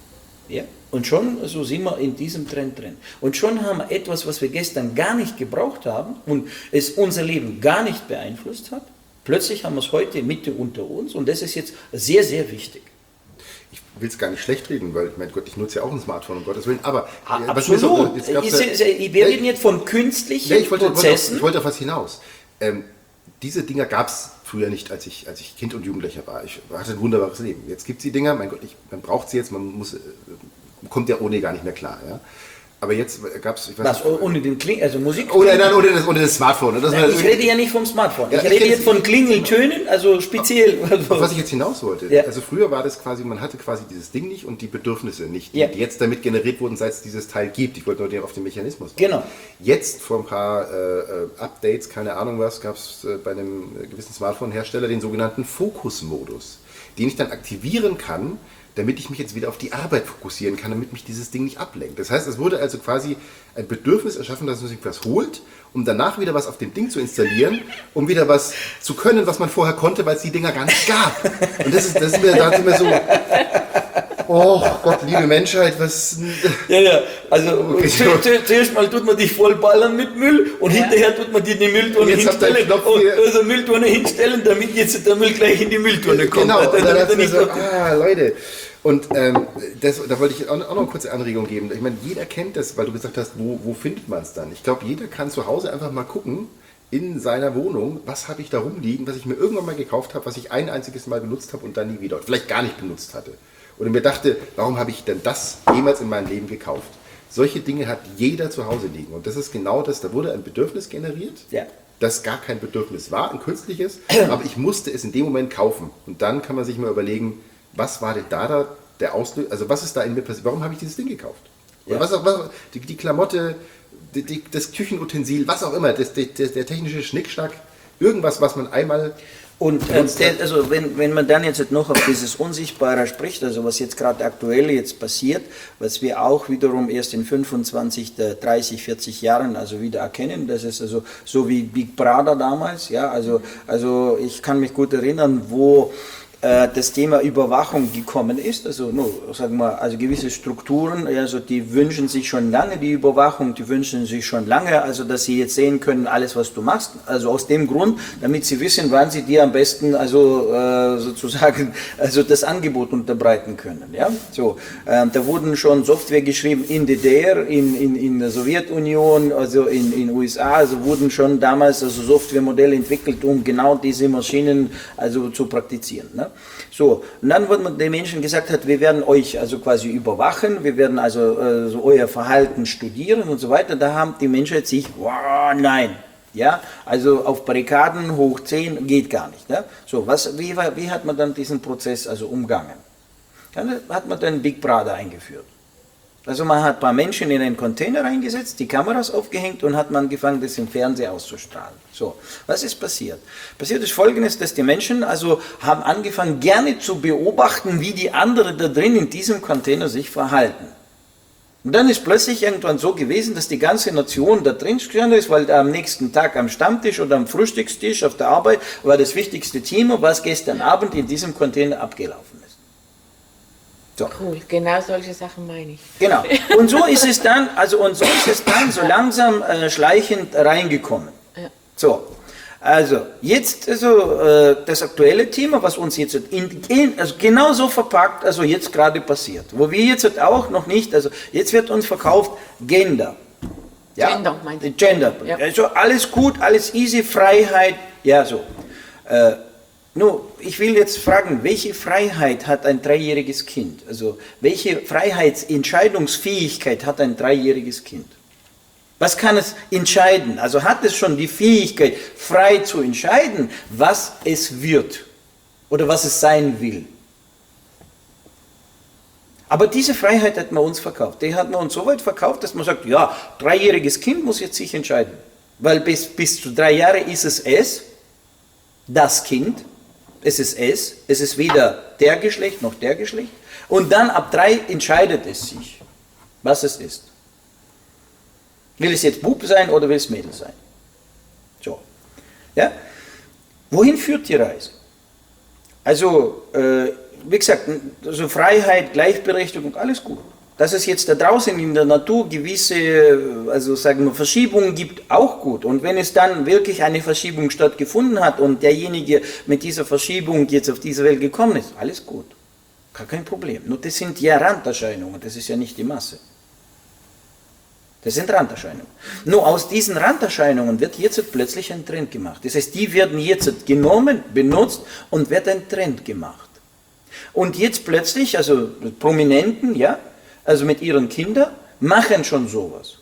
Ja? Und schon so sind wir in diesem Trend drin. Und schon haben wir etwas, was wir gestern gar nicht gebraucht haben und es unser Leben gar nicht beeinflusst hat. Plötzlich haben wir es heute Mitte unter uns und das ist jetzt sehr, sehr wichtig. Ich will es gar nicht schlecht reden, weil, mein Gott, ich nutze ja auch ein Smartphone, um Gottes Willen, aber... aber absolut. Auch, jetzt gab's ja, wir reden jetzt von künstlichen ja, ich wollte, Prozessen. Ich wollte auf was hinaus. Ähm, diese Dinger gab es früher nicht, als ich, als ich Kind und Jugendlicher war. Ich hatte ein wunderbares Leben. Jetzt gibt es die Dinger, mein Gott, ich, man braucht sie jetzt, man muss, kommt ja ohne gar nicht mehr klar. Ja? Aber jetzt gab es, ich weiß Was, nicht, ohne den Kling, also Musik? Oder dann ohne das, ohne das Smartphone. Das Nein, ich rede ja nicht vom Smartphone. Ja, ich ich rede kenn's jetzt von Klingeltönen, also speziell. Auf was ich jetzt hinaus wollte. Ja. Also früher war das quasi, man hatte quasi dieses Ding nicht und die Bedürfnisse nicht, die, Ja. die jetzt damit generiert wurden, seit es dieses Teil gibt. Ich wollte nur auf den Mechanismus. Genau. Jetzt vor ein paar äh, Updates, keine Ahnung was, gab es äh, bei einem gewissen Smartphone-Hersteller den sogenannten Fokus-Modus, den ich dann aktivieren kann, damit ich mich jetzt wieder auf die Arbeit fokussieren kann, damit mich dieses Ding nicht ablenkt. Das heißt, es wurde also quasi ein Bedürfnis erschaffen, dass man sich was holt, um danach wieder was auf dem Ding zu installieren, um wieder was zu können, was man vorher konnte, weil es die Dinger gar nicht gab. Und das ist, das ist mir, da sind wir so, oh Gott, liebe Menschheit, was... Ja, ja, also Okay, zu, zu, zuerst mal tut man dich vollballern mit Müll und Ja. hinterher tut man dir die Mülltonne Jetzt habt ihr einen hinstellen. Knopf Und, hier. also Mülltonne hinstellen, damit jetzt der Müll gleich in die Mülltonne kommt. Genau, und Damit dann er hat mir nicht so, auf die- ah, Leute. Und ähm, das, da wollte ich auch auch noch eine kurze Anregung geben. Ich meine, jeder kennt das, weil du gesagt hast, wo, wo findet man es dann? Ich glaube, jeder kann zu Hause einfach mal gucken, in seiner Wohnung, was habe ich da rumliegen, was ich mir irgendwann mal gekauft habe, was ich ein einziges Mal benutzt habe und dann nie wieder, vielleicht gar nicht benutzt hatte. Und mir dachte, warum habe ich denn das jemals in meinem Leben gekauft? Solche Dinge hat jeder zu Hause liegen. Und das ist genau das, da wurde ein Bedürfnis generiert, Ja. das gar kein Bedürfnis war, ein künstliches, aber ich musste es in dem Moment kaufen. Und dann kann man sich mal überlegen, was war denn da, da der Auslöser, also was ist da in mir passiert, warum habe ich dieses Ding gekauft? Oder Ja. was auch, was, die, die Klamotte, die, die, das Küchenutensil, was auch immer, das, das, der technische Schnickschnack, irgendwas, was man einmal... Und äh, der, also wenn, wenn man dann jetzt noch auf dieses Unsichtbare spricht, also was jetzt gerade aktuell jetzt passiert, was wir auch wiederum erst in fünfundzwanzig, dreißig, vierzig Jahren also wieder erkennen, das ist also so wie Big Brother damals, ja, also, also ich kann mich gut erinnern, wo äh, das Thema Überwachung gekommen ist, also no, sagen wir, also gewisse Strukturen, also die wünschen sich schon lange die Überwachung, die wünschen sich schon lange, also dass sie jetzt sehen können, alles was du machst, also aus dem Grund, damit sie wissen, wann sie dir am besten also äh, sozusagen also das Angebot unterbreiten können, ja, so, äh, da wurden schon Software geschrieben in D D R, in, in, in der Sowjetunion, also in in U S A, also wurden schon damals also Softwaremodelle entwickelt, um genau diese Maschinen also zu praktizieren, ne? So, und dann wurde man den Menschen gesagt hat, wir werden euch also quasi überwachen, wir werden also äh, so euer Verhalten studieren und so weiter. Da haben die Menschen sich, wow, nein, ja, also auf Barrikaden hochziehen geht gar nicht. Ja? So, was, wie, war- wie hat man dann diesen Prozess also umgangen? Dann hat man dann Big Brother eingeführt. Also man hat ein paar Menschen in einen Container reingesetzt, die Kameras aufgehängt und hat man angefangen, das im Fernsehen auszustrahlen. So, was ist passiert? Passiert ist Folgendes, dass die Menschen also haben angefangen, gerne zu beobachten, wie die anderen da drin in diesem Container sich verhalten. Und dann ist plötzlich irgendwann so gewesen, dass die ganze Nation da drin gestanden ist, weil da am nächsten Tag am Stammtisch oder am Frühstückstisch auf der Arbeit war das wichtigste Thema, was gestern Abend in diesem Container abgelaufen ist. So. Cool, genau solche Sachen meine ich. Genau. Und so ist es dann, also und so ist es dann so langsam äh, schleichend reingekommen. Ja. So. Also, jetzt also, äh, das aktuelle Thema, was uns jetzt in, in, also genauso verpackt, also jetzt gerade passiert, wo wir jetzt auch noch nicht, also jetzt wird uns verkauft Gender. Ja? Gender, meint ihr? Gender. Ja. Also alles gut, alles easy, Freiheit, ja so. Äh, nur, ich will jetzt fragen, welche Freiheit hat ein dreijähriges Kind? Also, welche Freiheitsentscheidungsfähigkeit hat ein dreijähriges Kind? Was kann es entscheiden? Also hat es schon die Fähigkeit, frei zu entscheiden, was es wird oder was es sein will? Aber diese Freiheit hat man uns verkauft. Die hat man uns so weit verkauft, dass man sagt, ja, dreijähriges Kind muss jetzt sich entscheiden. Weil bis, bis zu drei Jahre ist es es, das Kind, es ist es, es ist weder der Geschlecht noch der Geschlecht. Und dann ab drei entscheidet es sich, was es ist. Will es jetzt Bub sein oder will es Mädel sein? So. Ja? Wohin führt die Reise? Also, äh, wie gesagt, also Freiheit, Gleichberechtigung, alles gut. Dass es jetzt da draußen in der Natur gewisse, also sagen wir, Verschiebungen gibt, auch gut. Und wenn es dann wirklich eine Verschiebung stattgefunden hat und derjenige mit dieser Verschiebung jetzt auf diese Welt gekommen ist, alles gut. Gar kein Problem. Nur das sind ja Randerscheinungen, das ist ja nicht die Masse. Das sind Randerscheinungen. Nur aus diesen Randerscheinungen wird jetzt plötzlich ein Trend gemacht. Das heißt, die werden jetzt genommen, benutzt und wird ein Trend gemacht. Und jetzt plötzlich, also Prominenten, ja, also mit ihren Kindern, machen schon sowas.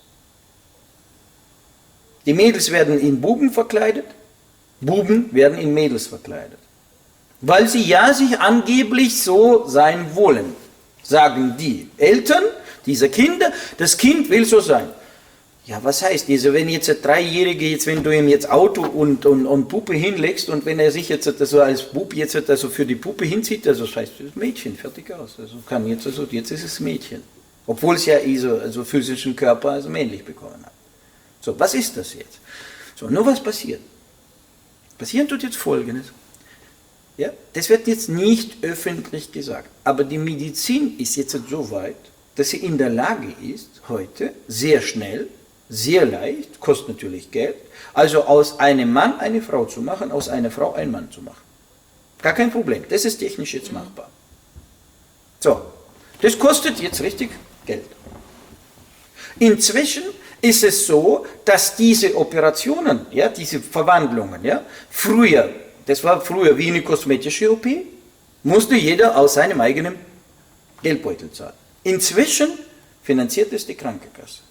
Die Mädels werden in Buben verkleidet, Buben werden in Mädels verkleidet. Weil sie ja sich angeblich so sein wollen, sagen die Eltern dieser Kinder, das Kind will so sein. Ja, was heißt diese, wenn jetzt ein Dreijährige, jetzt, wenn du ihm jetzt Auto und, und, und Puppe hinlegst und wenn er sich jetzt so als Bub jetzt also für die Puppe hinzieht, also das heißt, das ist Mädchen, fertig aus. Also kann jetzt, also jetzt ist es Mädchen. Obwohl es ja so also physischen Körper also männlich bekommen hat. So, was ist das jetzt? So, nur was passiert? Passieren tut jetzt Folgendes. Ja, das wird jetzt nicht öffentlich gesagt, aber die Medizin ist jetzt so weit, dass sie in der Lage ist, heute sehr schnell, sehr leicht, kostet natürlich Geld, also aus einem Mann eine Frau zu machen, aus einer Frau einen Mann zu machen. Gar kein Problem, das ist technisch jetzt machbar. So, das kostet jetzt richtig Geld. Inzwischen ist es so, dass diese Operationen, ja, diese Verwandlungen, ja, früher, das war früher wie eine kosmetische O P, musste jeder aus seinem eigenen Geldbeutel zahlen. Inzwischen finanziert es die Krankenkasse.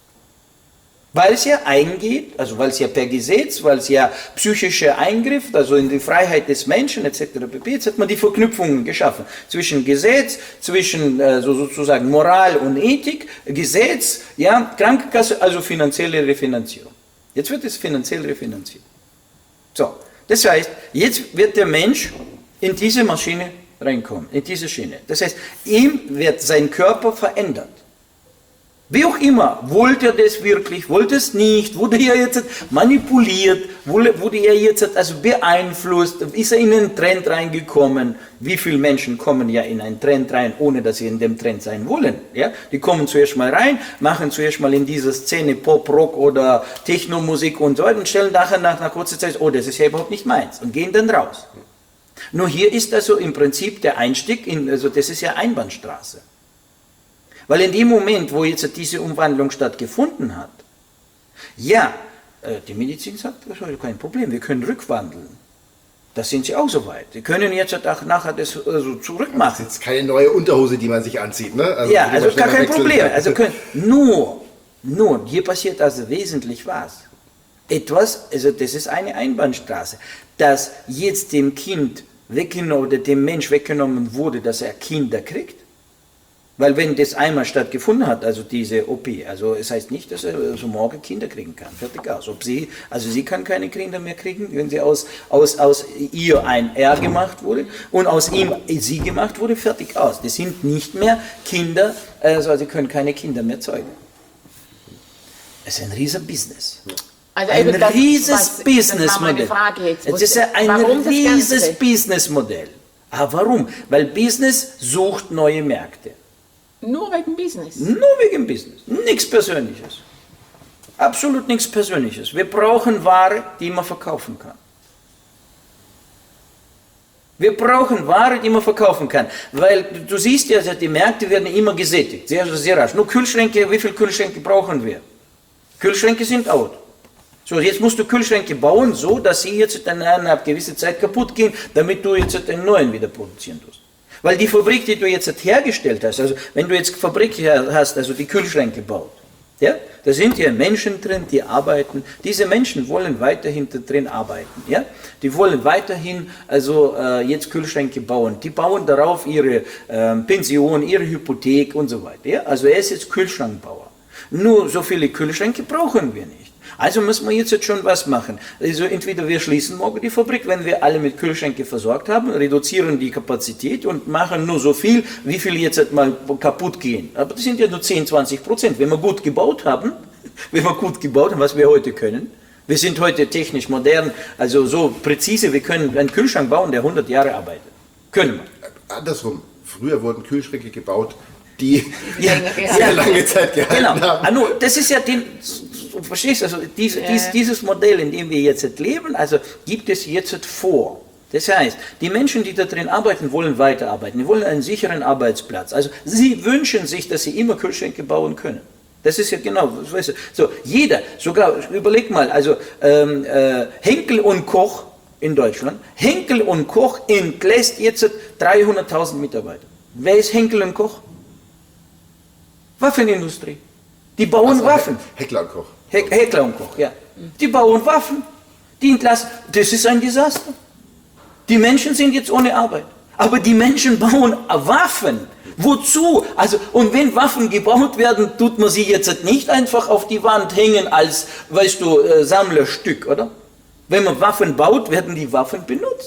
Weil es ja eingeht, also weil es ja per Gesetz, weil es ja psychischer Eingriff, also in die Freiheit des Menschen et cetera pp. Jetzt hat man die Verknüpfungen geschaffen zwischen Gesetz, zwischen also sozusagen Moral und Ethik, Gesetz, ja, Krankenkasse, also finanzielle Refinanzierung. Jetzt wird es finanziell refinanziert. So, das heißt, jetzt wird der Mensch in diese Maschine reinkommen, in diese Schiene. Das heißt, ihm wird sein Körper verändert. Wie auch immer, wollte er das wirklich, wollte es nicht, wurde er jetzt manipuliert, wurde er jetzt also beeinflusst, ist er in einen Trend reingekommen. Wie viele Menschen kommen ja in einen Trend rein, ohne dass sie in dem Trend sein wollen. Ja? Die kommen zuerst mal rein, machen zuerst mal in dieser Szene Pop, Rock oder Techno-Musik und so weiter und stellen nachher nach einer kurzen Zeit, oh, das ist ja überhaupt nicht meins und gehen dann raus. Nur hier ist also im Prinzip der Einstieg, in, also das ist ja Einbahnstraße. Weil in dem Moment, wo jetzt diese Umwandlung stattgefunden hat, ja, die Medizin sagt, das ist kein Problem, wir können rückwandeln. Da sind sie auch so weit. Sie können jetzt auch nachher das also zurückmachen. Das ist jetzt keine neue Unterhose, die man sich anzieht, ne? Also ja, also gar kein Problem. Also können, nur, nur, hier passiert also wesentlich was. Etwas, also das ist eine Einbahnstraße, dass jetzt dem Kind weggenommen oder dem Mensch weggenommen wurde, dass er Kinder kriegt. Weil wenn das einmal stattgefunden hat, also diese O P, also es heißt nicht, dass er also morgen Kinder kriegen kann, fertig aus. Ob sie, also sie kann keine Kinder mehr kriegen, wenn sie aus, aus, aus ihr ein Er gemacht wurde und aus ihm sie gemacht wurde, fertig aus. Das sind nicht mehr Kinder, also sie können keine Kinder mehr zeugen. Es ist ein riesen Business. Also ein eben das, riesiges Businessmodell. Es ist ja ein riesiges Businessmodell. Aber warum? Weil Business sucht neue Märkte. Nur wegen Business? Nur wegen Business. Nichts Persönliches. Absolut nichts Persönliches. Wir brauchen Ware, die man verkaufen kann. Wir brauchen Ware, die man verkaufen kann. Weil du siehst ja, die Märkte werden immer gesättigt. Sehr, sehr rasch. Nur Kühlschränke, wie viele Kühlschränke brauchen wir? Kühlschränke sind out. So, jetzt musst du Kühlschränke bauen, so dass sie jetzt dann eine gewisse Zeit kaputt gehen, damit du jetzt einen neuen wieder produzieren tust. Weil die Fabrik, die du jetzt hergestellt hast, also wenn du jetzt Fabrik hast, also die Kühlschränke baut, ja, da sind ja Menschen drin, die arbeiten. Diese Menschen wollen weiterhin da drin arbeiten, ja. Die wollen weiterhin also äh, jetzt Kühlschränke bauen. Die bauen darauf ihre äh, Pension, ihre Hypothek und so weiter. Ja? Also er ist jetzt Kühlschrankbauer. Nur so viele Kühlschränke brauchen wir nicht. Also müssen wir jetzt schon was machen. Also entweder wir schließen morgen die Fabrik, wenn wir alle mit Kühlschränke versorgt haben, reduzieren die Kapazität und machen nur so viel, wie viel jetzt mal kaputt gehen. Aber das sind ja nur zehn, zwanzig Prozent. Wenn wir gut gebaut haben, wenn wir gut gebaut haben, was wir heute können, wir sind heute technisch modern, also so präzise, wir können einen Kühlschrank bauen, der hundert Jahre arbeitet. Können wir. Andersrum, früher wurden Kühlschränke gebaut, die ja, sehr ja, lange Zeit gehalten genau. haben. Also, das ist ja den, du verstehst, also diese, ja. dies, dieses Modell, in dem wir jetzt leben, also gibt es jetzt vor. Das heißt, die Menschen, die da drin arbeiten, wollen weiterarbeiten, die wollen einen sicheren Arbeitsplatz. Also sie wünschen sich, dass sie immer Kühlschränke bauen können. Das ist ja genau, weißt du, so jeder, sogar, überleg mal, also ähm, äh, Henkel und Koch in Deutschland, Henkel und Koch entlässt jetzt dreihunderttausend Mitarbeiter. Wer ist Henkel und Koch? Waffenindustrie. Die bauen so, Waffen. Heckler und Koch. He Heckler und Koch, ja. Die bauen Waffen. Die entlassen. Das ist ein Desaster. Die Menschen sind jetzt ohne Arbeit. Aber die Menschen bauen Waffen. Wozu? Also, und wenn Waffen gebaut werden, tut man sie jetzt nicht einfach auf die Wand hängen als, weißt du, äh, Sammlerstück, oder? Wenn man Waffen baut, werden die Waffen benutzt.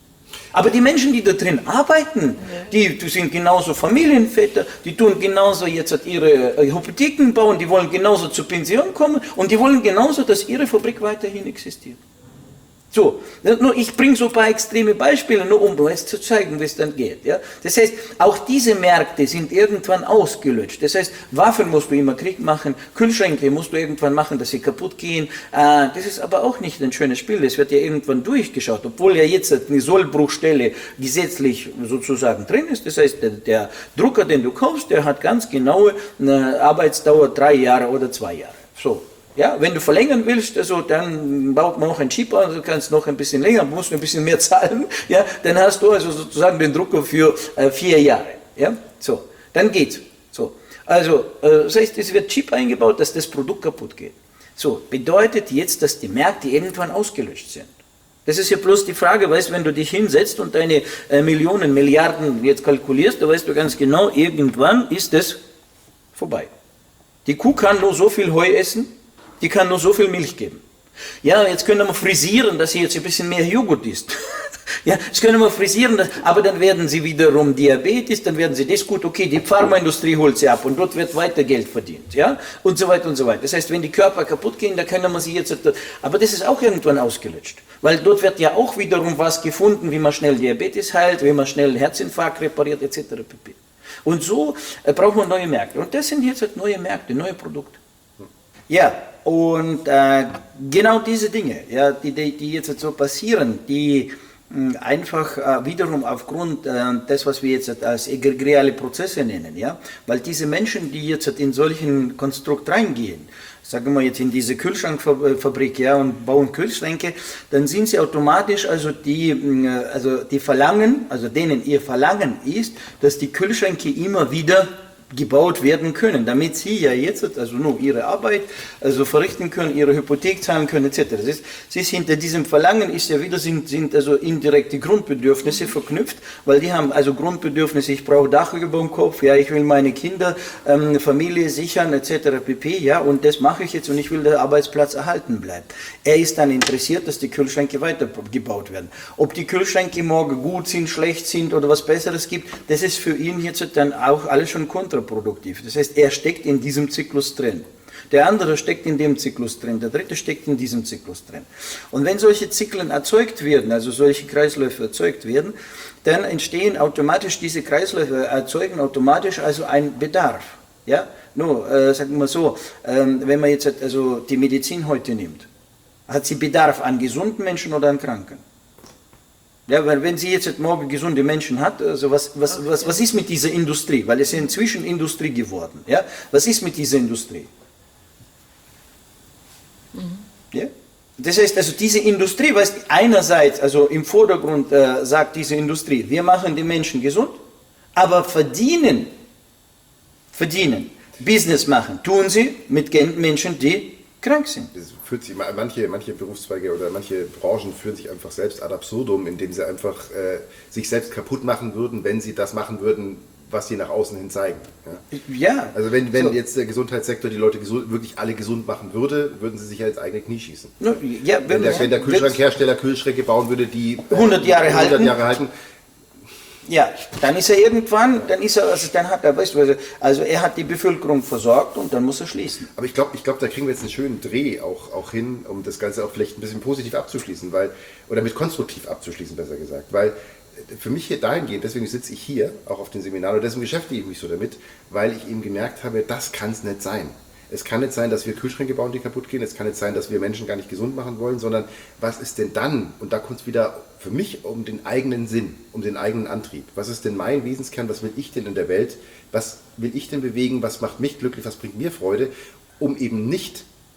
Aber die Menschen, die da drin arbeiten, die, die sind genauso Familienväter, die tun genauso jetzt ihre Hypotheken bauen, die wollen genauso zur Pension kommen und die wollen genauso, dass ihre Fabrik weiterhin existiert. So, nur ich bringe so ein paar extreme Beispiele, nur um es zu zeigen, wie es dann geht. Ja? Das heißt, auch diese Märkte sind irgendwann ausgelöscht. Das heißt, Waffen musst du immer Krieg machen, Kühlschränke musst du irgendwann machen, dass sie kaputt gehen. Äh, das ist aber auch nicht ein schönes Spiel, das wird ja irgendwann durchgeschaut, obwohl ja jetzt eine Sollbruchstelle gesetzlich sozusagen drin ist. Das heißt, der, der Drucker, den du kaufst, der hat ganz genaue eine Arbeitsdauer drei Jahre oder zwei Jahre. So. Ja, wenn du verlängern willst, also dann baut man noch ein Chip an, du kannst noch ein bisschen länger, musst du ein bisschen mehr zahlen, ja, dann hast du also sozusagen den Drucker für äh, vier Jahre, ja, so, dann geht's, so. Also, äh, das heißt, es wird Chip eingebaut, dass das Produkt kaputt geht. So, bedeutet jetzt, dass die Märkte irgendwann ausgelöscht sind. Das ist ja bloß die Frage, weißt, wenn du dich hinsetzt und deine äh, Millionen, Milliarden jetzt kalkulierst, da weißt du ganz genau, irgendwann ist das vorbei. Die Kuh kann nur so viel Heu essen, die kann nur so viel Milch geben. Ja, jetzt können wir frisieren, dass sie jetzt ein bisschen mehr Joghurt isst. Ja, jetzt können wir frisieren, dass, aber dann werden sie wiederum Diabetes, dann werden sie das gut, okay, die Pharmaindustrie holt sie ab und dort wird weiter Geld verdient, ja, und so weiter und so weiter. Das heißt, wenn die Körper kaputt gehen, dann können wir sie jetzt, aber das ist auch irgendwann ausgelöscht, weil dort wird ja auch wiederum was gefunden, wie man schnell Diabetes heilt, wie man schnell einen Herzinfarkt repariert, et cetera pp. Und so äh, braucht man neue Märkte und das sind jetzt halt neue Märkte, neue Produkte. Ja, und äh, genau diese Dinge, ja, die, die, die jetzt so passieren, die mh, einfach äh, wiederum aufgrund äh, des, was wir jetzt als egregiale Prozesse nennen, ja, weil diese Menschen, die jetzt in solchen Konstrukt reingehen, sagen wir jetzt in diese Kühlschrankfabrik, ja, und bauen Kühlschränke, dann sind sie automatisch, also die, also die verlangen, also denen ihr Verlangen ist, dass die Kühlschränke immer wieder gebaut werden können, damit sie ja jetzt also nur ihre Arbeit also verrichten können, ihre Hypothek zahlen können, et cetera. Das ist, sie ist hinter diesem Verlangen ist ja wieder sind, sind also indirekte Grundbedürfnisse verknüpft, weil die haben also Grundbedürfnisse, ich brauche Dach über dem Kopf, ja, ich will meine Kinder, ähm, Familie sichern, et cetera pp. Ja, und das mache ich jetzt und ich will, der Arbeitsplatz erhalten bleibt. Er ist dann interessiert, dass die Kühlschränke weitergebaut werden. Ob die Kühlschränke morgen gut sind, schlecht sind oder was Besseres gibt, das ist für ihn jetzt dann auch alles schon kontra produktiv. Das heißt, er steckt in diesem Zyklus drin. Der andere steckt in dem Zyklus drin, der dritte steckt in diesem Zyklus drin. Und wenn solche Zyklen erzeugt werden, also solche Kreisläufe erzeugt werden, dann entstehen automatisch, diese Kreisläufe erzeugen automatisch also einen Bedarf. Ja? Nur, äh, sagen wir so, äh, wenn man jetzt also die Medizin heute nimmt, hat sie Bedarf an gesunden Menschen oder an Kranken? Ja, weil wenn sie jetzt morgen gesunde Menschen hat, also was, was, was, was ist mit dieser Industrie? Weil es ist inzwischen Industrie geworden. Ja? Was ist mit dieser Industrie? Mhm. Ja? Das heißt, also diese Industrie, weißt du, einerseits, also im Vordergrund äh, sagt diese Industrie, wir machen die Menschen gesund, aber verdienen, verdienen, Business machen, tun sie mit Menschen, die krank sind. Das führt sich, manche, manche Berufszweige oder manche Branchen führen sich einfach selbst ad absurdum, indem sie einfach äh, sich selbst kaputt machen würden, wenn sie das machen würden, was sie nach außen hin zeigen. Ja. Ja. Also wenn, wenn so. jetzt der Gesundheitssektor die Leute gesund, wirklich alle gesund machen würde, würden sie sich ja ins eigene Knie schießen. Ja, wenn, der, wenn der Kühlschrankhersteller Kühlschränke bauen würde, die hundert Jahre halten, hundert Jahre halten. Ja, dann ist er irgendwann, dann ist er, also dann hat er, weißt du, also er hat die Bevölkerung versorgt und dann muss er schließen. Aber ich glaube, ich glaube, da kriegen wir jetzt einen schönen Dreh auch, auch hin, um das Ganze auch vielleicht ein bisschen positiv abzuschließen, weil, oder mit konstruktiv abzuschließen, besser gesagt, weil für mich hier dahingehend, deswegen sitze ich hier, auch auf den Seminaren, und deswegen beschäftige ich mich so damit, weil ich eben gemerkt habe, das kann es nicht sein. Es kann nicht sein, dass wir Kühlschränke bauen, die kaputt gehen. Es kann nicht sein, dass wir Menschen gar nicht gesund machen wollen, sondern was ist denn dann? Und da kommt es wieder für mich um den eigenen Sinn, um den eigenen Antrieb. Was ist denn mein Wesenskern? Was will ich denn in der Welt? Was will ich denn bewegen? Was macht mich glücklich? Was bringt mir Freude? Um eben nicht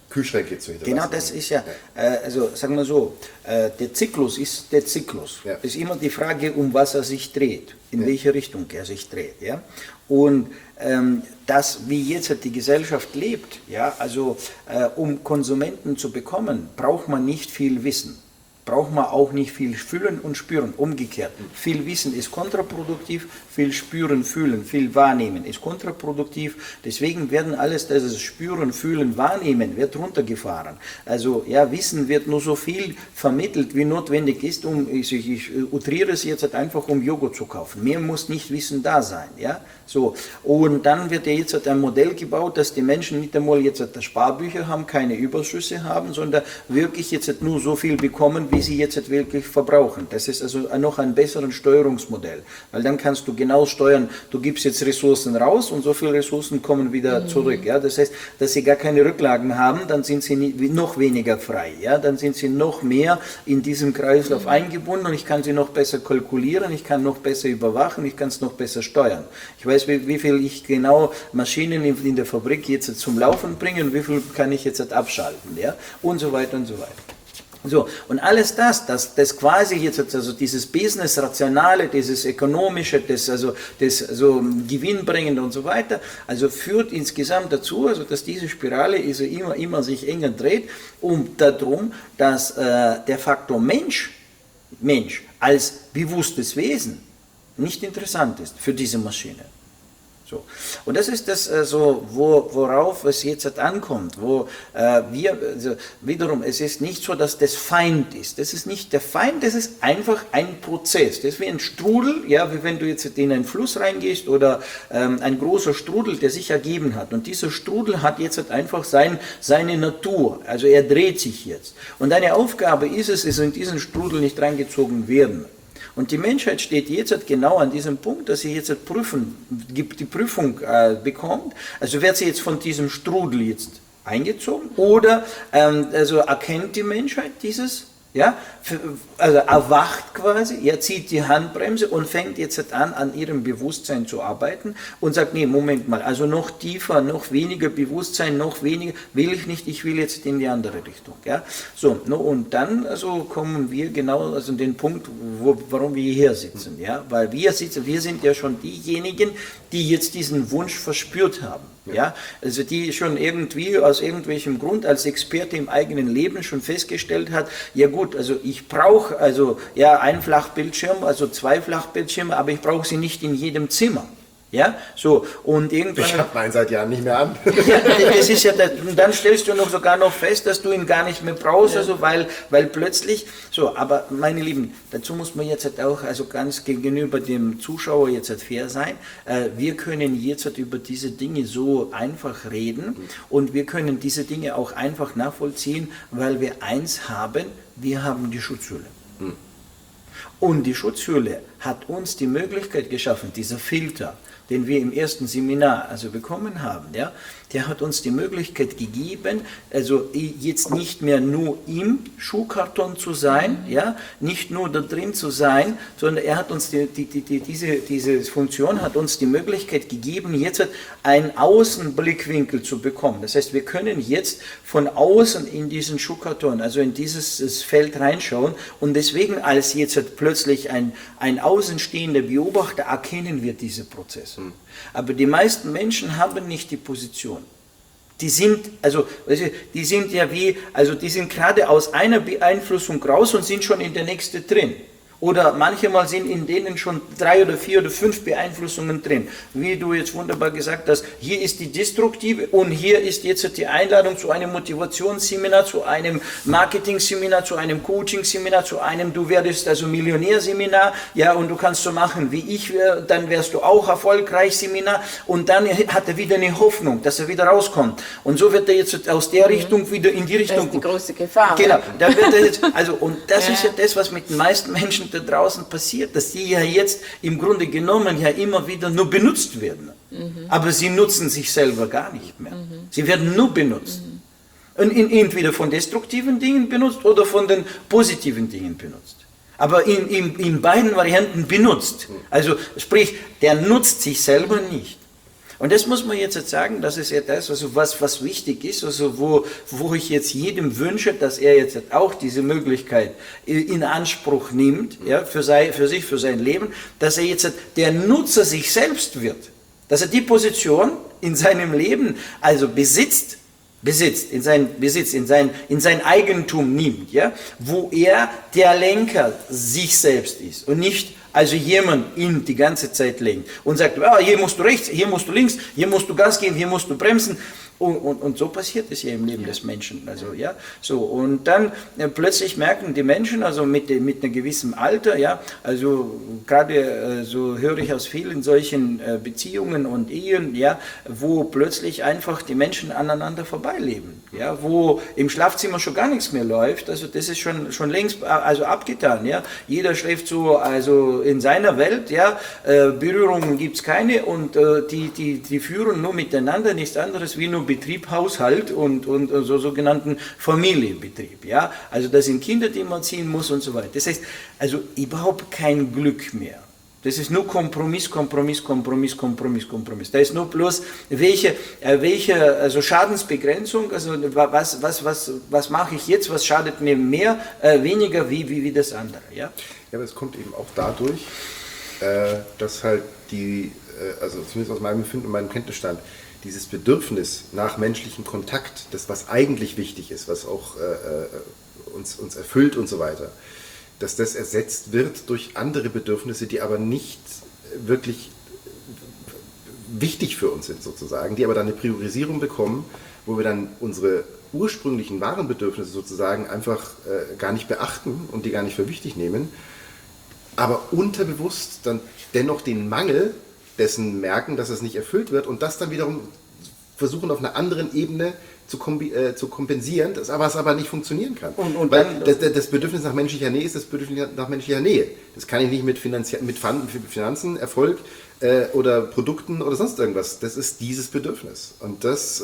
Kühlschränke zu hinterlassen. Genau, das ist ja, äh, also sagen wir so, äh, der Zyklus ist der Zyklus. Ja. Es ist immer die Frage, um was er sich dreht, in ja. welche Richtung er sich dreht. Ja? Und ähm, das, wie jetzt die Gesellschaft lebt, ja, also äh, um Konsumenten zu bekommen, braucht man nicht viel Wissen. Braucht man auch nicht viel fühlen und spüren. Umgekehrt, viel Wissen ist kontraproduktiv, viel spüren, fühlen, viel wahrnehmen ist kontraproduktiv. Deswegen werden alles, das ist spüren, fühlen, wahrnehmen, wird runtergefahren. Also ja, Wissen wird nur so viel vermittelt, wie notwendig ist, um, ich, ich utriere es jetzt einfach, um Joghurt zu kaufen. Mehr muss nicht Wissen da sein. Ja? So. Und dann wird ja jetzt ein Modell gebaut, dass die Menschen nicht einmal jetzt Sparbücher haben, keine Überschüsse haben, sondern wirklich jetzt nur so viel bekommen, wie sie jetzt wirklich verbrauchen. Das ist also noch ein besseres Steuerungsmodell, weil dann kannst du genau steuern, du gibst jetzt Ressourcen raus und so viele Ressourcen kommen wieder mhm. zurück. Ja? Das heißt, dass sie gar keine Rücklagen haben, dann sind sie noch weniger frei. Ja? Dann sind sie noch mehr in diesem Kreislauf mhm. eingebunden und ich kann sie noch besser kalkulieren, ich kann noch besser überwachen, ich kann es noch besser steuern. Ich weiß, wie, wie viel ich genau Maschinen in, in der Fabrik jetzt zum Laufen bringe und wie viel kann ich jetzt abschalten. Ja? Und so weiter und so weiter. So, und alles das, das, das quasi jetzt, also dieses Business-Rationale, dieses Ökonomische, das, also das so Gewinnbringende und so weiter, also führt insgesamt dazu, also dass diese Spirale also immer, immer sich enger dreht, um darum, dass äh, der Faktor Mensch, Mensch als bewusstes Wesen nicht interessant ist für diese Maschine. So. Und das ist das, also, wo, worauf es jetzt ankommt, wo äh, wir, also, wiederum, es ist nicht so, dass das Feind ist, das ist nicht der Feind, das ist einfach ein Prozess, das ist wie ein Strudel, ja, wie wenn du jetzt in einen Fluss reingehst oder ähm, ein großer Strudel, der sich ergeben hat und dieser Strudel hat jetzt einfach sein, seine Natur, also er dreht sich jetzt und deine Aufgabe ist es, ist in diesen Strudel nicht reingezogen werden. Und die Menschheit steht jetzt genau an diesem Punkt, dass sie jetzt prüfen, die Prüfung äh, bekommt. Also wird sie jetzt von diesem Strudel jetzt eingezogen oder ähm, also erkennt die Menschheit dieses, ja, also erwacht quasi, er zieht die Handbremse und fängt jetzt an, an ihrem Bewusstsein zu arbeiten und sagt, nee, Moment mal, also noch tiefer, noch weniger Bewusstsein, noch weniger, will ich nicht, ich will jetzt in die andere Richtung. Ja? So, no, und dann also kommen wir genau also an den Punkt, wo, warum wir hier sitzen. Ja? Weil wir sitzen, wir sind ja schon diejenigen, die jetzt diesen Wunsch verspürt haben. Ja, also die schon irgendwie aus irgendwelchem Grund als Experte im eigenen Leben schon festgestellt hat, ja gut, also ich brauche also ja einen Flachbildschirm, also zwei Flachbildschirme, aber ich brauche sie nicht in jedem Zimmer. Ja, so, und irgendwann... Ich habe meinen seit Jahren nicht mehr an. Ja, das ist ja das, und dann stellst du noch sogar noch fest, dass du ihn gar nicht mehr brauchst, ja. also weil, weil plötzlich, so, aber meine Lieben, dazu muss man jetzt halt auch, also ganz gegenüber dem Zuschauer jetzt halt fair sein, äh, wir können jetzt halt über diese Dinge so einfach reden mhm. und wir können diese Dinge auch einfach nachvollziehen, weil wir eins haben, wir haben die Schutzhülle. Mhm. Und die Schutzhülle hat uns die Möglichkeit geschaffen, dieser Filter, den wir im ersten Seminar also bekommen haben, ja, der hat uns die Möglichkeit gegeben, also jetzt nicht mehr nur im Schuhkarton zu sein, ja, nicht nur da drin zu sein, sondern er hat uns die, die, die, diese, diese Funktion hat uns die Möglichkeit gegeben, jetzt einen Außenblickwinkel zu bekommen. Das heißt, wir können jetzt von außen in diesen Schuhkarton, also in dieses Feld reinschauen und deswegen als jetzt plötzlich ein, ein außenstehender Beobachter erkennen wir diese Prozesse. Aber die meisten Menschen haben nicht die Position. Die sind, also, die sind ja wie, also die sind gerade aus einer Beeinflussung raus und sind schon in der nächsten drin. Oder manchmal sind in denen schon drei oder vier oder fünf Beeinflussungen drin. Wie du jetzt wunderbar gesagt hast, hier ist die destruktive und hier ist jetzt die Einladung zu einem Motivationsseminar, zu einem Marketing-Seminar, zu einem Coaching-Seminar, zu einem du werdest also Millionärseminar, ja, und du kannst so machen wie ich, dann wärst du auch erfolgreich Seminar und dann hat er wieder eine Hoffnung, dass er wieder rauskommt. Und so wird er jetzt aus der Richtung wieder in die Richtung. Das ist die große Gefahr. Genau, da wird er jetzt, also, und das ja. ist ja das, was mit den meisten Menschen da draußen passiert, dass die ja jetzt im Grunde genommen ja immer wieder nur benutzt werden. Mhm. Aber sie nutzen sich selber gar nicht mehr. Mhm. Sie werden nur benutzt. Mhm. Und in, entweder von destruktiven Dingen benutzt oder von den positiven Dingen benutzt. Aber in, in, in beiden Varianten benutzt. Also sprich, der nutzt sich selber nicht. Und das muss man jetzt sagen, das ist ja das, also was, was wichtig ist, also wo, wo ich jetzt jedem wünsche, dass er jetzt auch diese Möglichkeit in Anspruch nimmt, ja, für, sein, für sich, für sein Leben, dass er jetzt der Nutzer sich selbst wird, dass er die Position in seinem Leben also besitzt, besitzt, in sein Besitz, in sein, in sein Eigentum nimmt, ja, wo er der Lenker sich selbst ist und nicht also jemand ihn die ganze Zeit lenkt und sagt, ah, hier musst du rechts, hier musst du links, hier musst du Gas geben, hier musst du bremsen. Und, und, und so passiert es ja im Leben des Menschen. Also, ja, so. Und dann äh, plötzlich merken die Menschen, also mit, mit einem gewissen Alter, ja, also gerade äh, so höre ich aus vielen solchen äh, Beziehungen und Ehen, ja, wo plötzlich einfach die Menschen aneinander vorbeileben, ja, wo im Schlafzimmer schon gar nichts mehr läuft, also das ist schon, schon längst also abgetan, ja. Jeder schläft so also in seiner Welt, ja, äh, Berührungen gibt es keine und äh, die, die, die führen nur miteinander, nichts anderes wie nur Betrieb, Haushalt und, und, und so sogenannten Familienbetrieb. Ja? Also da sind Kinder, die man ziehen muss und so weiter. Das heißt, also überhaupt kein Glück mehr. Das ist nur Kompromiss, Kompromiss, Kompromiss, Kompromiss, Kompromiss. Da ist nur bloß, welche, äh, welche also Schadensbegrenzung, also was, was, was, was mache ich jetzt, was schadet mir mehr, äh, weniger wie, wie, wie das andere. Ja? Ja, aber es kommt eben auch dadurch, äh, dass halt die, äh, also zumindest aus meinem Empfinden und meinem Kenntnisstand, dieses Bedürfnis nach menschlichem Kontakt, das was eigentlich wichtig ist, was auch äh, uns, uns erfüllt und so weiter, dass das ersetzt wird durch andere Bedürfnisse, die aber nicht wirklich wichtig für uns sind sozusagen, die aber dann eine Priorisierung bekommen, wo wir dann unsere ursprünglichen wahren Bedürfnisse sozusagen einfach äh, gar nicht beachten und die gar nicht für wichtig nehmen, aber unterbewusst dann dennoch den Mangel dessen merken, dass es nicht erfüllt wird und das dann wiederum versuchen auf einer anderen Ebene zu, kombi- äh, zu kompensieren, das aber, was aber nicht funktionieren kann. Und, und Weil dann, das, das Bedürfnis nach menschlicher Nähe ist das Bedürfnis nach menschlicher Nähe. Das kann ich nicht mit, Finanzi- mit Finanzen, Erfolg äh, oder Produkten oder sonst irgendwas. Das ist dieses Bedürfnis. Und das... Äh,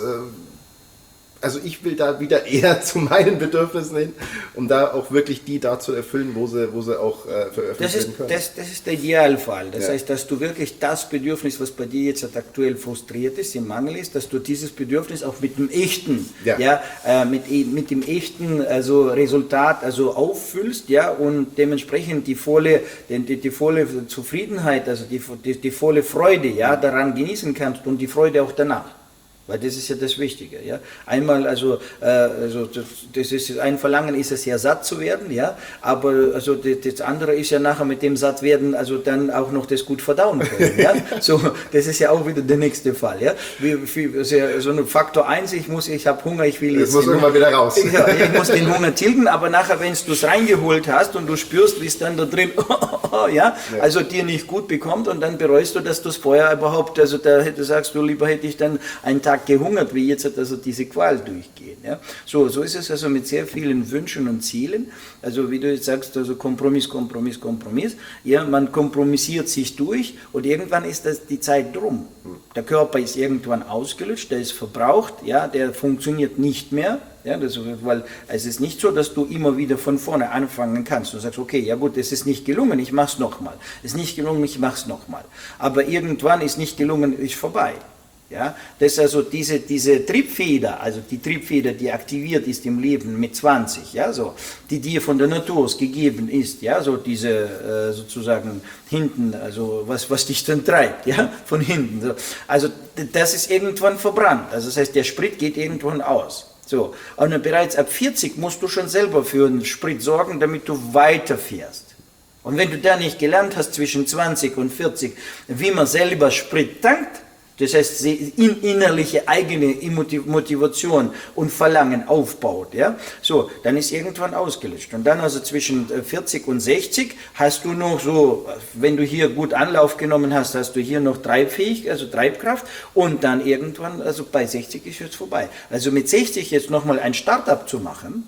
Also ich will da wieder eher zu meinen Bedürfnissen hin, um da auch wirklich die da zu erfüllen, wo sie, wo sie auch äh, veröffentlicht das ist, werden können. das, das ist der Idealfall. Das Ja. heißt, dass du wirklich das Bedürfnis, was bei dir jetzt aktuell frustriert ist, im Mangel ist, dass du dieses Bedürfnis auch mit dem echten, ja. Ja, äh, mit, mit dem echten also Resultat also auffüllst, ja, und dementsprechend die volle, die, die, die volle Zufriedenheit, also die, die, die volle Freude, ja, daran genießen kannst und die Freude auch danach. Weil das ist ja das Wichtige, ja. Einmal, also, äh, also das, das ist, ein Verlangen ist es ja, satt zu werden, ja, aber also das, das andere ist ja nachher mit dem satt werden, also dann auch noch das gut verdauen können, ja. So, das ist ja auch wieder der nächste Fall, ja. Wie, wie, also so ein Faktor eins, ich muss, ich habe Hunger, ich will jetzt... Das muss irgendwann wieder raus. Ja, ich muss den Hunger tilgen, aber nachher, wenn du es reingeholt hast und du spürst, wie es dann da drin, ja, ja, also dir nicht gut bekommt und dann bereust du, dass du es vorher überhaupt, also da hätte, sagst du, lieber hätte ich dann einen Tag gehungert, wie jetzt also diese Qual durchgehen. Ja. So, so ist es also mit sehr vielen Wünschen und Zielen. Also wie du jetzt sagst, also Kompromiss, Kompromiss, Kompromiss. Ja, man kompromissiert sich durch und irgendwann ist das die Zeit drum. Der Körper ist irgendwann ausgelutscht, der ist verbraucht, ja, der funktioniert nicht mehr. Ja, das, weil es ist nicht so, dass du immer wieder von vorne anfangen kannst. Du sagst, okay, ja gut, es ist nicht gelungen, ich mach's nochmal. Es ist nicht gelungen, ich mach's nochmal. Aber irgendwann ist nicht gelungen, ist vorbei. Ja, das ist also diese, diese Triebfeder, also die Triebfeder, die aktiviert ist im Leben mit zwanzig, ja, so, die dir von der Natur aus gegeben ist, ja, so diese äh, sozusagen hinten, also was, was dich dann treibt, ja, von hinten. So. Also das ist irgendwann verbrannt, also das heißt, der Sprit geht irgendwann aus. So, und bereits ab vierzig musst du schon selber für einen Sprit sorgen, damit du weiterfährst. Und wenn du da nicht gelernt hast zwischen zwanzig und vierzig, wie man selber Sprit tankt, das heißt, in innerliche eigene Motivation und Verlangen aufbaut, ja, so, dann ist irgendwann ausgelöscht. Und dann also zwischen vierzig und sechzig hast du noch so, wenn du hier gut Anlauf genommen hast, hast du hier noch Treibfähigkeit, also Treibkraft und dann irgendwann, also bei sechzig ist jetzt vorbei. Also mit sechzig jetzt nochmal ein Start-up zu machen.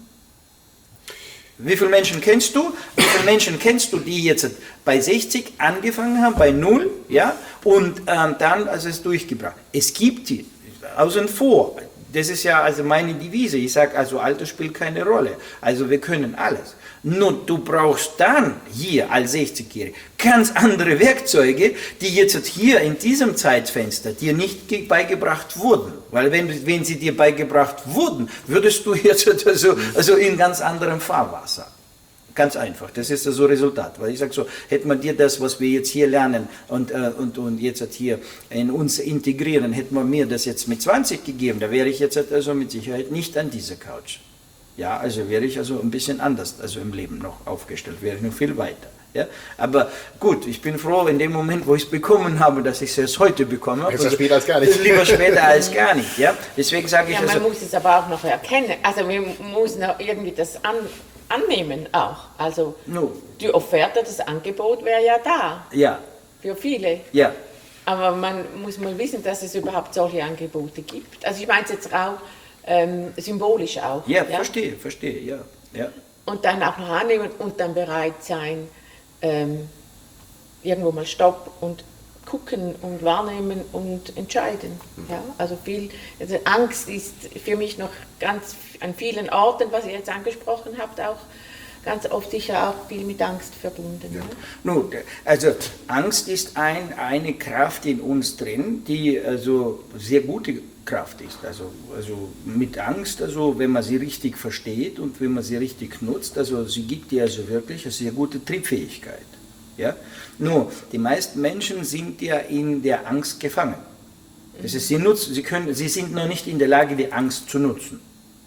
Wie viele Menschen kennst du? Wie viele Menschen kennst du, die jetzt bei sechzig angefangen haben, bei null, ja, und ähm, dann also es durchgebracht? Es gibt die, außen vor, das ist ja also meine Devise. Ich sage also, Alter spielt keine Rolle. Also wir können alles. Nur du brauchst dann hier als sechzigjähriger ganz andere Werkzeuge, die jetzt hier in diesem Zeitfenster dir nicht beigebracht wurden. Weil wenn, wenn sie dir beigebracht wurden, würdest du jetzt also, also in ganz anderem Fahrwasser. Ganz einfach, das ist das Resultat. Weil ich sage so, hätte man dir das, was wir jetzt hier lernen und, äh, und, und jetzt hier in uns integrieren, hätte man mir das jetzt mit zwanzig gegeben, da wäre ich jetzt also mit Sicherheit nicht an dieser Couch. Ja, also wäre ich also ein bisschen anders also im Leben noch aufgestellt, wäre ich noch viel weiter. Ja? Aber gut, ich bin froh in dem Moment, wo ich es bekommen habe, dass ich es erst heute bekommen habe. Besser später als gar nicht. Lieber später als gar nicht. Ja? Deswegen sage ich ja, man also, muss es aber auch noch erkennen. Also wir müssen auch irgendwie das an, annehmen auch. Also no. die Offerte, das Angebot wäre ja da. Ja. Für viele. Ja. Aber man muss mal wissen, dass es überhaupt solche Angebote gibt. Also ich meine es jetzt auch ähm, symbolisch auch. Ja, ja, verstehe, verstehe, ja. ja. Und dann auch noch annehmen und dann bereit sein, ähm, irgendwo mal Stopp und gucken und wahrnehmen und entscheiden. Ja, also viel, also Angst ist für mich noch ganz an vielen Orten, was ihr jetzt angesprochen habt, auch ganz oft sicher auch viel mit Angst verbunden. Ja. Nun, also Angst ist ein, eine Kraft in uns drin, die also sehr gute Kraft ist. Also, also mit Angst, also wenn man sie richtig versteht und wenn man sie richtig nutzt, also sie gibt dir also wirklich eine sehr gute Triebfähigkeit. Ja? Nur, die meisten Menschen sind ja in der Angst gefangen. Das ist, sie, nutzen, sie, können, sie sind noch nicht in der Lage, die Angst zu nutzen.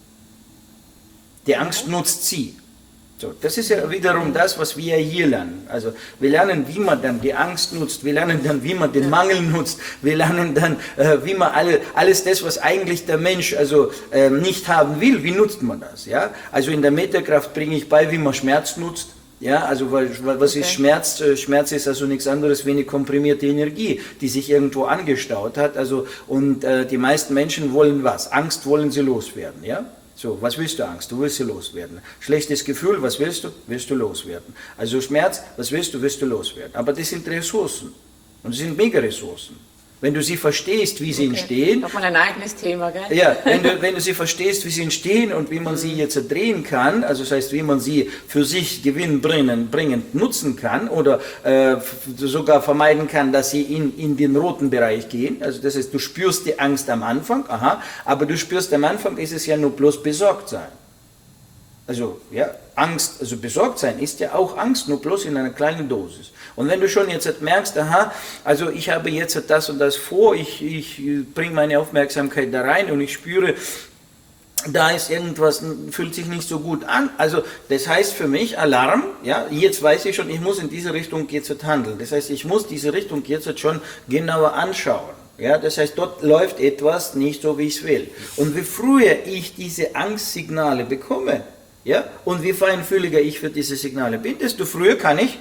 Die Angst nutzt sie. So, das ist ja wiederum das, was wir hier lernen. Also wir lernen, wie man dann die Angst nutzt, wir lernen dann, wie man den Mangel nutzt, wir lernen dann, äh, wie man alle, alles das, was eigentlich der Mensch also äh, nicht haben will, wie nutzt man das? Ja? Also in der Metakraft bringe ich bei, wie man Schmerz nutzt. Ja, also weil, was ist Schmerz? Schmerz ist also nichts anderes wie eine komprimierte Energie, die sich irgendwo angestaut hat. Also und äh, die meisten Menschen wollen was? Angst wollen sie loswerden, ja? So, was willst du Angst? Du willst sie loswerden. Schlechtes Gefühl, was willst du? Willst du loswerden. Also Schmerz, was willst du? Willst du loswerden. Aber das sind Ressourcen. Und das sind Mega-Ressourcen. Wenn du sie verstehst, wie sie okay. entstehen. Nochmal ein eigenes Thema, gell? Ja, wenn du, wenn du sie verstehst, wie sie entstehen und wie man sie jetzt drehen kann, also das heißt, wie man sie für sich gewinnbringend bringend nutzen kann oder äh, sogar vermeiden kann, dass sie in, in den roten Bereich gehen. Also das heißt, du spürst die Angst am Anfang, aha, aber du spürst am Anfang, ist es ja nur bloß Besorgtsein. Also, ja, Angst, also Besorgtsein ist ja auch Angst, nur bloß in einer kleinen Dosis. Und wenn du schon jetzt merkst, aha, also ich habe jetzt das und das vor, ich, ich bringe meine Aufmerksamkeit da rein und ich spüre, da ist irgendwas, fühlt sich nicht so gut an. Also das heißt für mich Alarm, ja, jetzt weiß ich schon, ich muss in diese Richtung jetzt handeln. Das heißt, ich muss diese Richtung jetzt schon genauer anschauen. Ja, das heißt, dort läuft etwas nicht so, wie ich es will. Und wie früher ich diese Angstsignale bekomme, ja, und wie feinfühliger ich für diese Signale bin, desto früher kann ich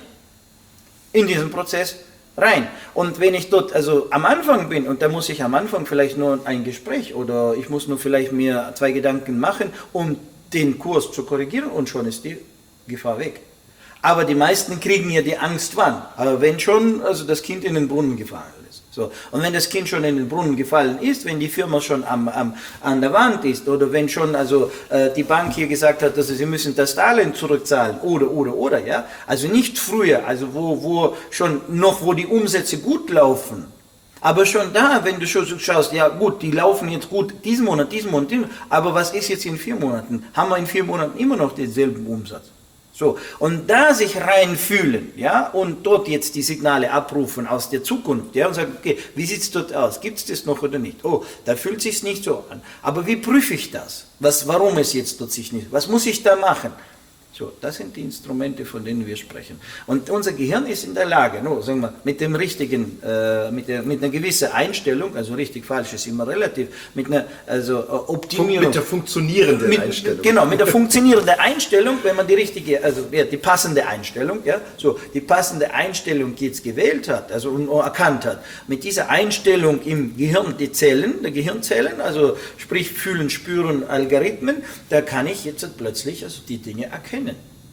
in diesen Prozess rein. Und wenn ich dort also am Anfang bin, und da muss ich am Anfang vielleicht nur ein Gespräch oder ich muss nur vielleicht mir zwei Gedanken machen, um den Kurs zu korrigieren und schon ist die Gefahr weg. Aber die meisten kriegen ja die Angst wann? Aber wenn schon also das Kind in den Brunnen gefallen ist. So. Und wenn das Kind schon in den Brunnen gefallen ist, wenn die Firma schon am, am, an der Wand ist oder wenn schon also äh, die Bank hier gesagt hat, dass sie müssen das Darlehen zurückzahlen oder, oder, oder, ja. Also nicht früher, also wo, wo schon noch, wo die Umsätze gut laufen. Aber schon da, wenn du schon so schaust, ja gut, die laufen jetzt gut diesen Monat, diesen Monat, diesen Monat, aber was ist jetzt in vier Monaten? Haben wir in vier Monaten immer noch denselben Umsatz? So, und da sich reinfühlen, ja, und dort jetzt die Signale abrufen aus der Zukunft, ja, und sagen, okay, wie sieht es dort aus? Gibt es das noch oder nicht? Oh, da fühlt es sich nicht so an. Aber wie prüfe ich das? Was, warum es jetzt dort sich nicht, was muss ich da machen? So, das sind die Instrumente, von denen wir sprechen. Und unser Gehirn ist in der Lage, no, sagen wir, mit dem richtigen, äh, mit, der, mit einer gewissen Einstellung, also richtig, falsch ist immer relativ, mit einer also, äh, Optimierung. Mit der funktionierenden mit, Einstellung. Genau, mit der funktionierenden Einstellung, wenn man die richtige, also ja, die passende Einstellung, ja, so, die passende Einstellung jetzt gewählt hat, also und erkannt hat, mit dieser Einstellung im Gehirn, die Zellen, die Gehirnzellen, also sprich fühlen, spüren, Algorithmen, da kann ich jetzt plötzlich also die Dinge erkennen.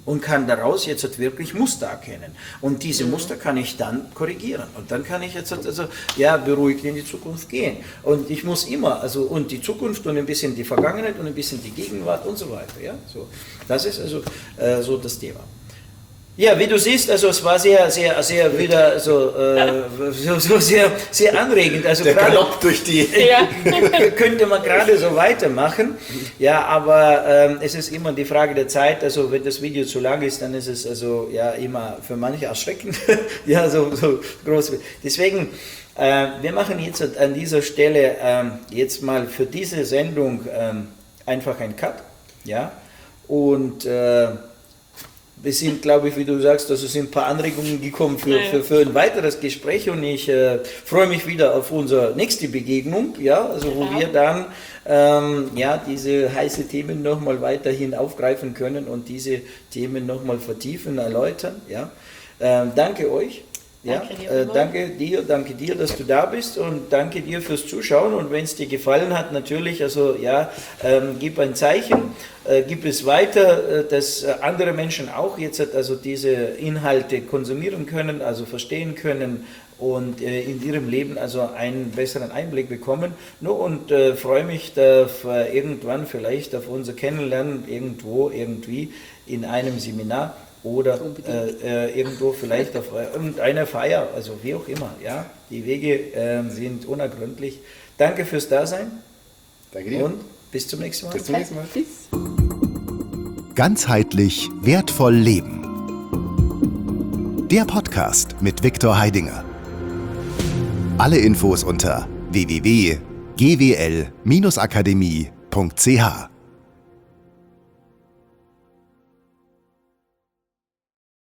und kann daraus jetzt wirklich Muster erkennen. Und diese Muster kann ich dann korrigieren. Und dann kann ich jetzt also, ja, beruhigt in die Zukunft gehen. Und ich muss immer, also, und die Zukunft und ein bisschen die Vergangenheit und ein bisschen die Gegenwart und so weiter. Ja? So, das ist also äh, so das Thema. Ja, wie du siehst, also es war sehr, sehr, sehr wieder so, äh, so, so sehr, sehr anregend. Also der grade, Galopp durch die... Ja. könnte man gerade so weitermachen. Ja, aber ähm, es ist immer die Frage der Zeit. Also wenn das Video zu lang ist, dann ist es also ja immer für manche erschreckend. Ja, so, so groß. Deswegen, äh, wir machen jetzt an dieser Stelle ähm, jetzt mal für diese Sendung ähm, einfach einen Cut. Ja, und äh, es sind, glaube ich, wie du sagst, also sind ein paar Anregungen gekommen für, für, für ein weiteres Gespräch und ich äh, freue mich wieder auf unsere nächste Begegnung, ja, also wo ja. wir dann ähm, ja, diese heißen Themen nochmal weiterhin aufgreifen können und diese Themen nochmal vertiefen, erläutern, ja. Ähm, danke euch. Ja, danke dir, äh, danke dir, danke dir, dass du da bist und danke dir fürs Zuschauen und wenn es dir gefallen hat, natürlich, also ja, ähm, gib ein Zeichen, äh, gib es weiter, äh, dass äh, andere Menschen auch jetzt also diese Inhalte konsumieren können, also verstehen können und äh, in ihrem Leben also einen besseren Einblick bekommen. No, und äh, freue mich auf äh, irgendwann vielleicht auf unser Kennenlernen irgendwo, irgendwie in einem Seminar. Oder äh, äh, irgendwo vielleicht auf irgendeiner Feier, also wie auch immer. Ja? Die Wege äh, sind unergründlich. Danke fürs Dasein. Danke dir. Und bis zum nächsten Mal. Bis zum nächsten Mal. Tschüss. Ganzheitlich wertvoll leben. Der Podcast mit Viktor Heidinger. Alle Infos unter w w w punkt g w l Bindestrich akademie punkt c h.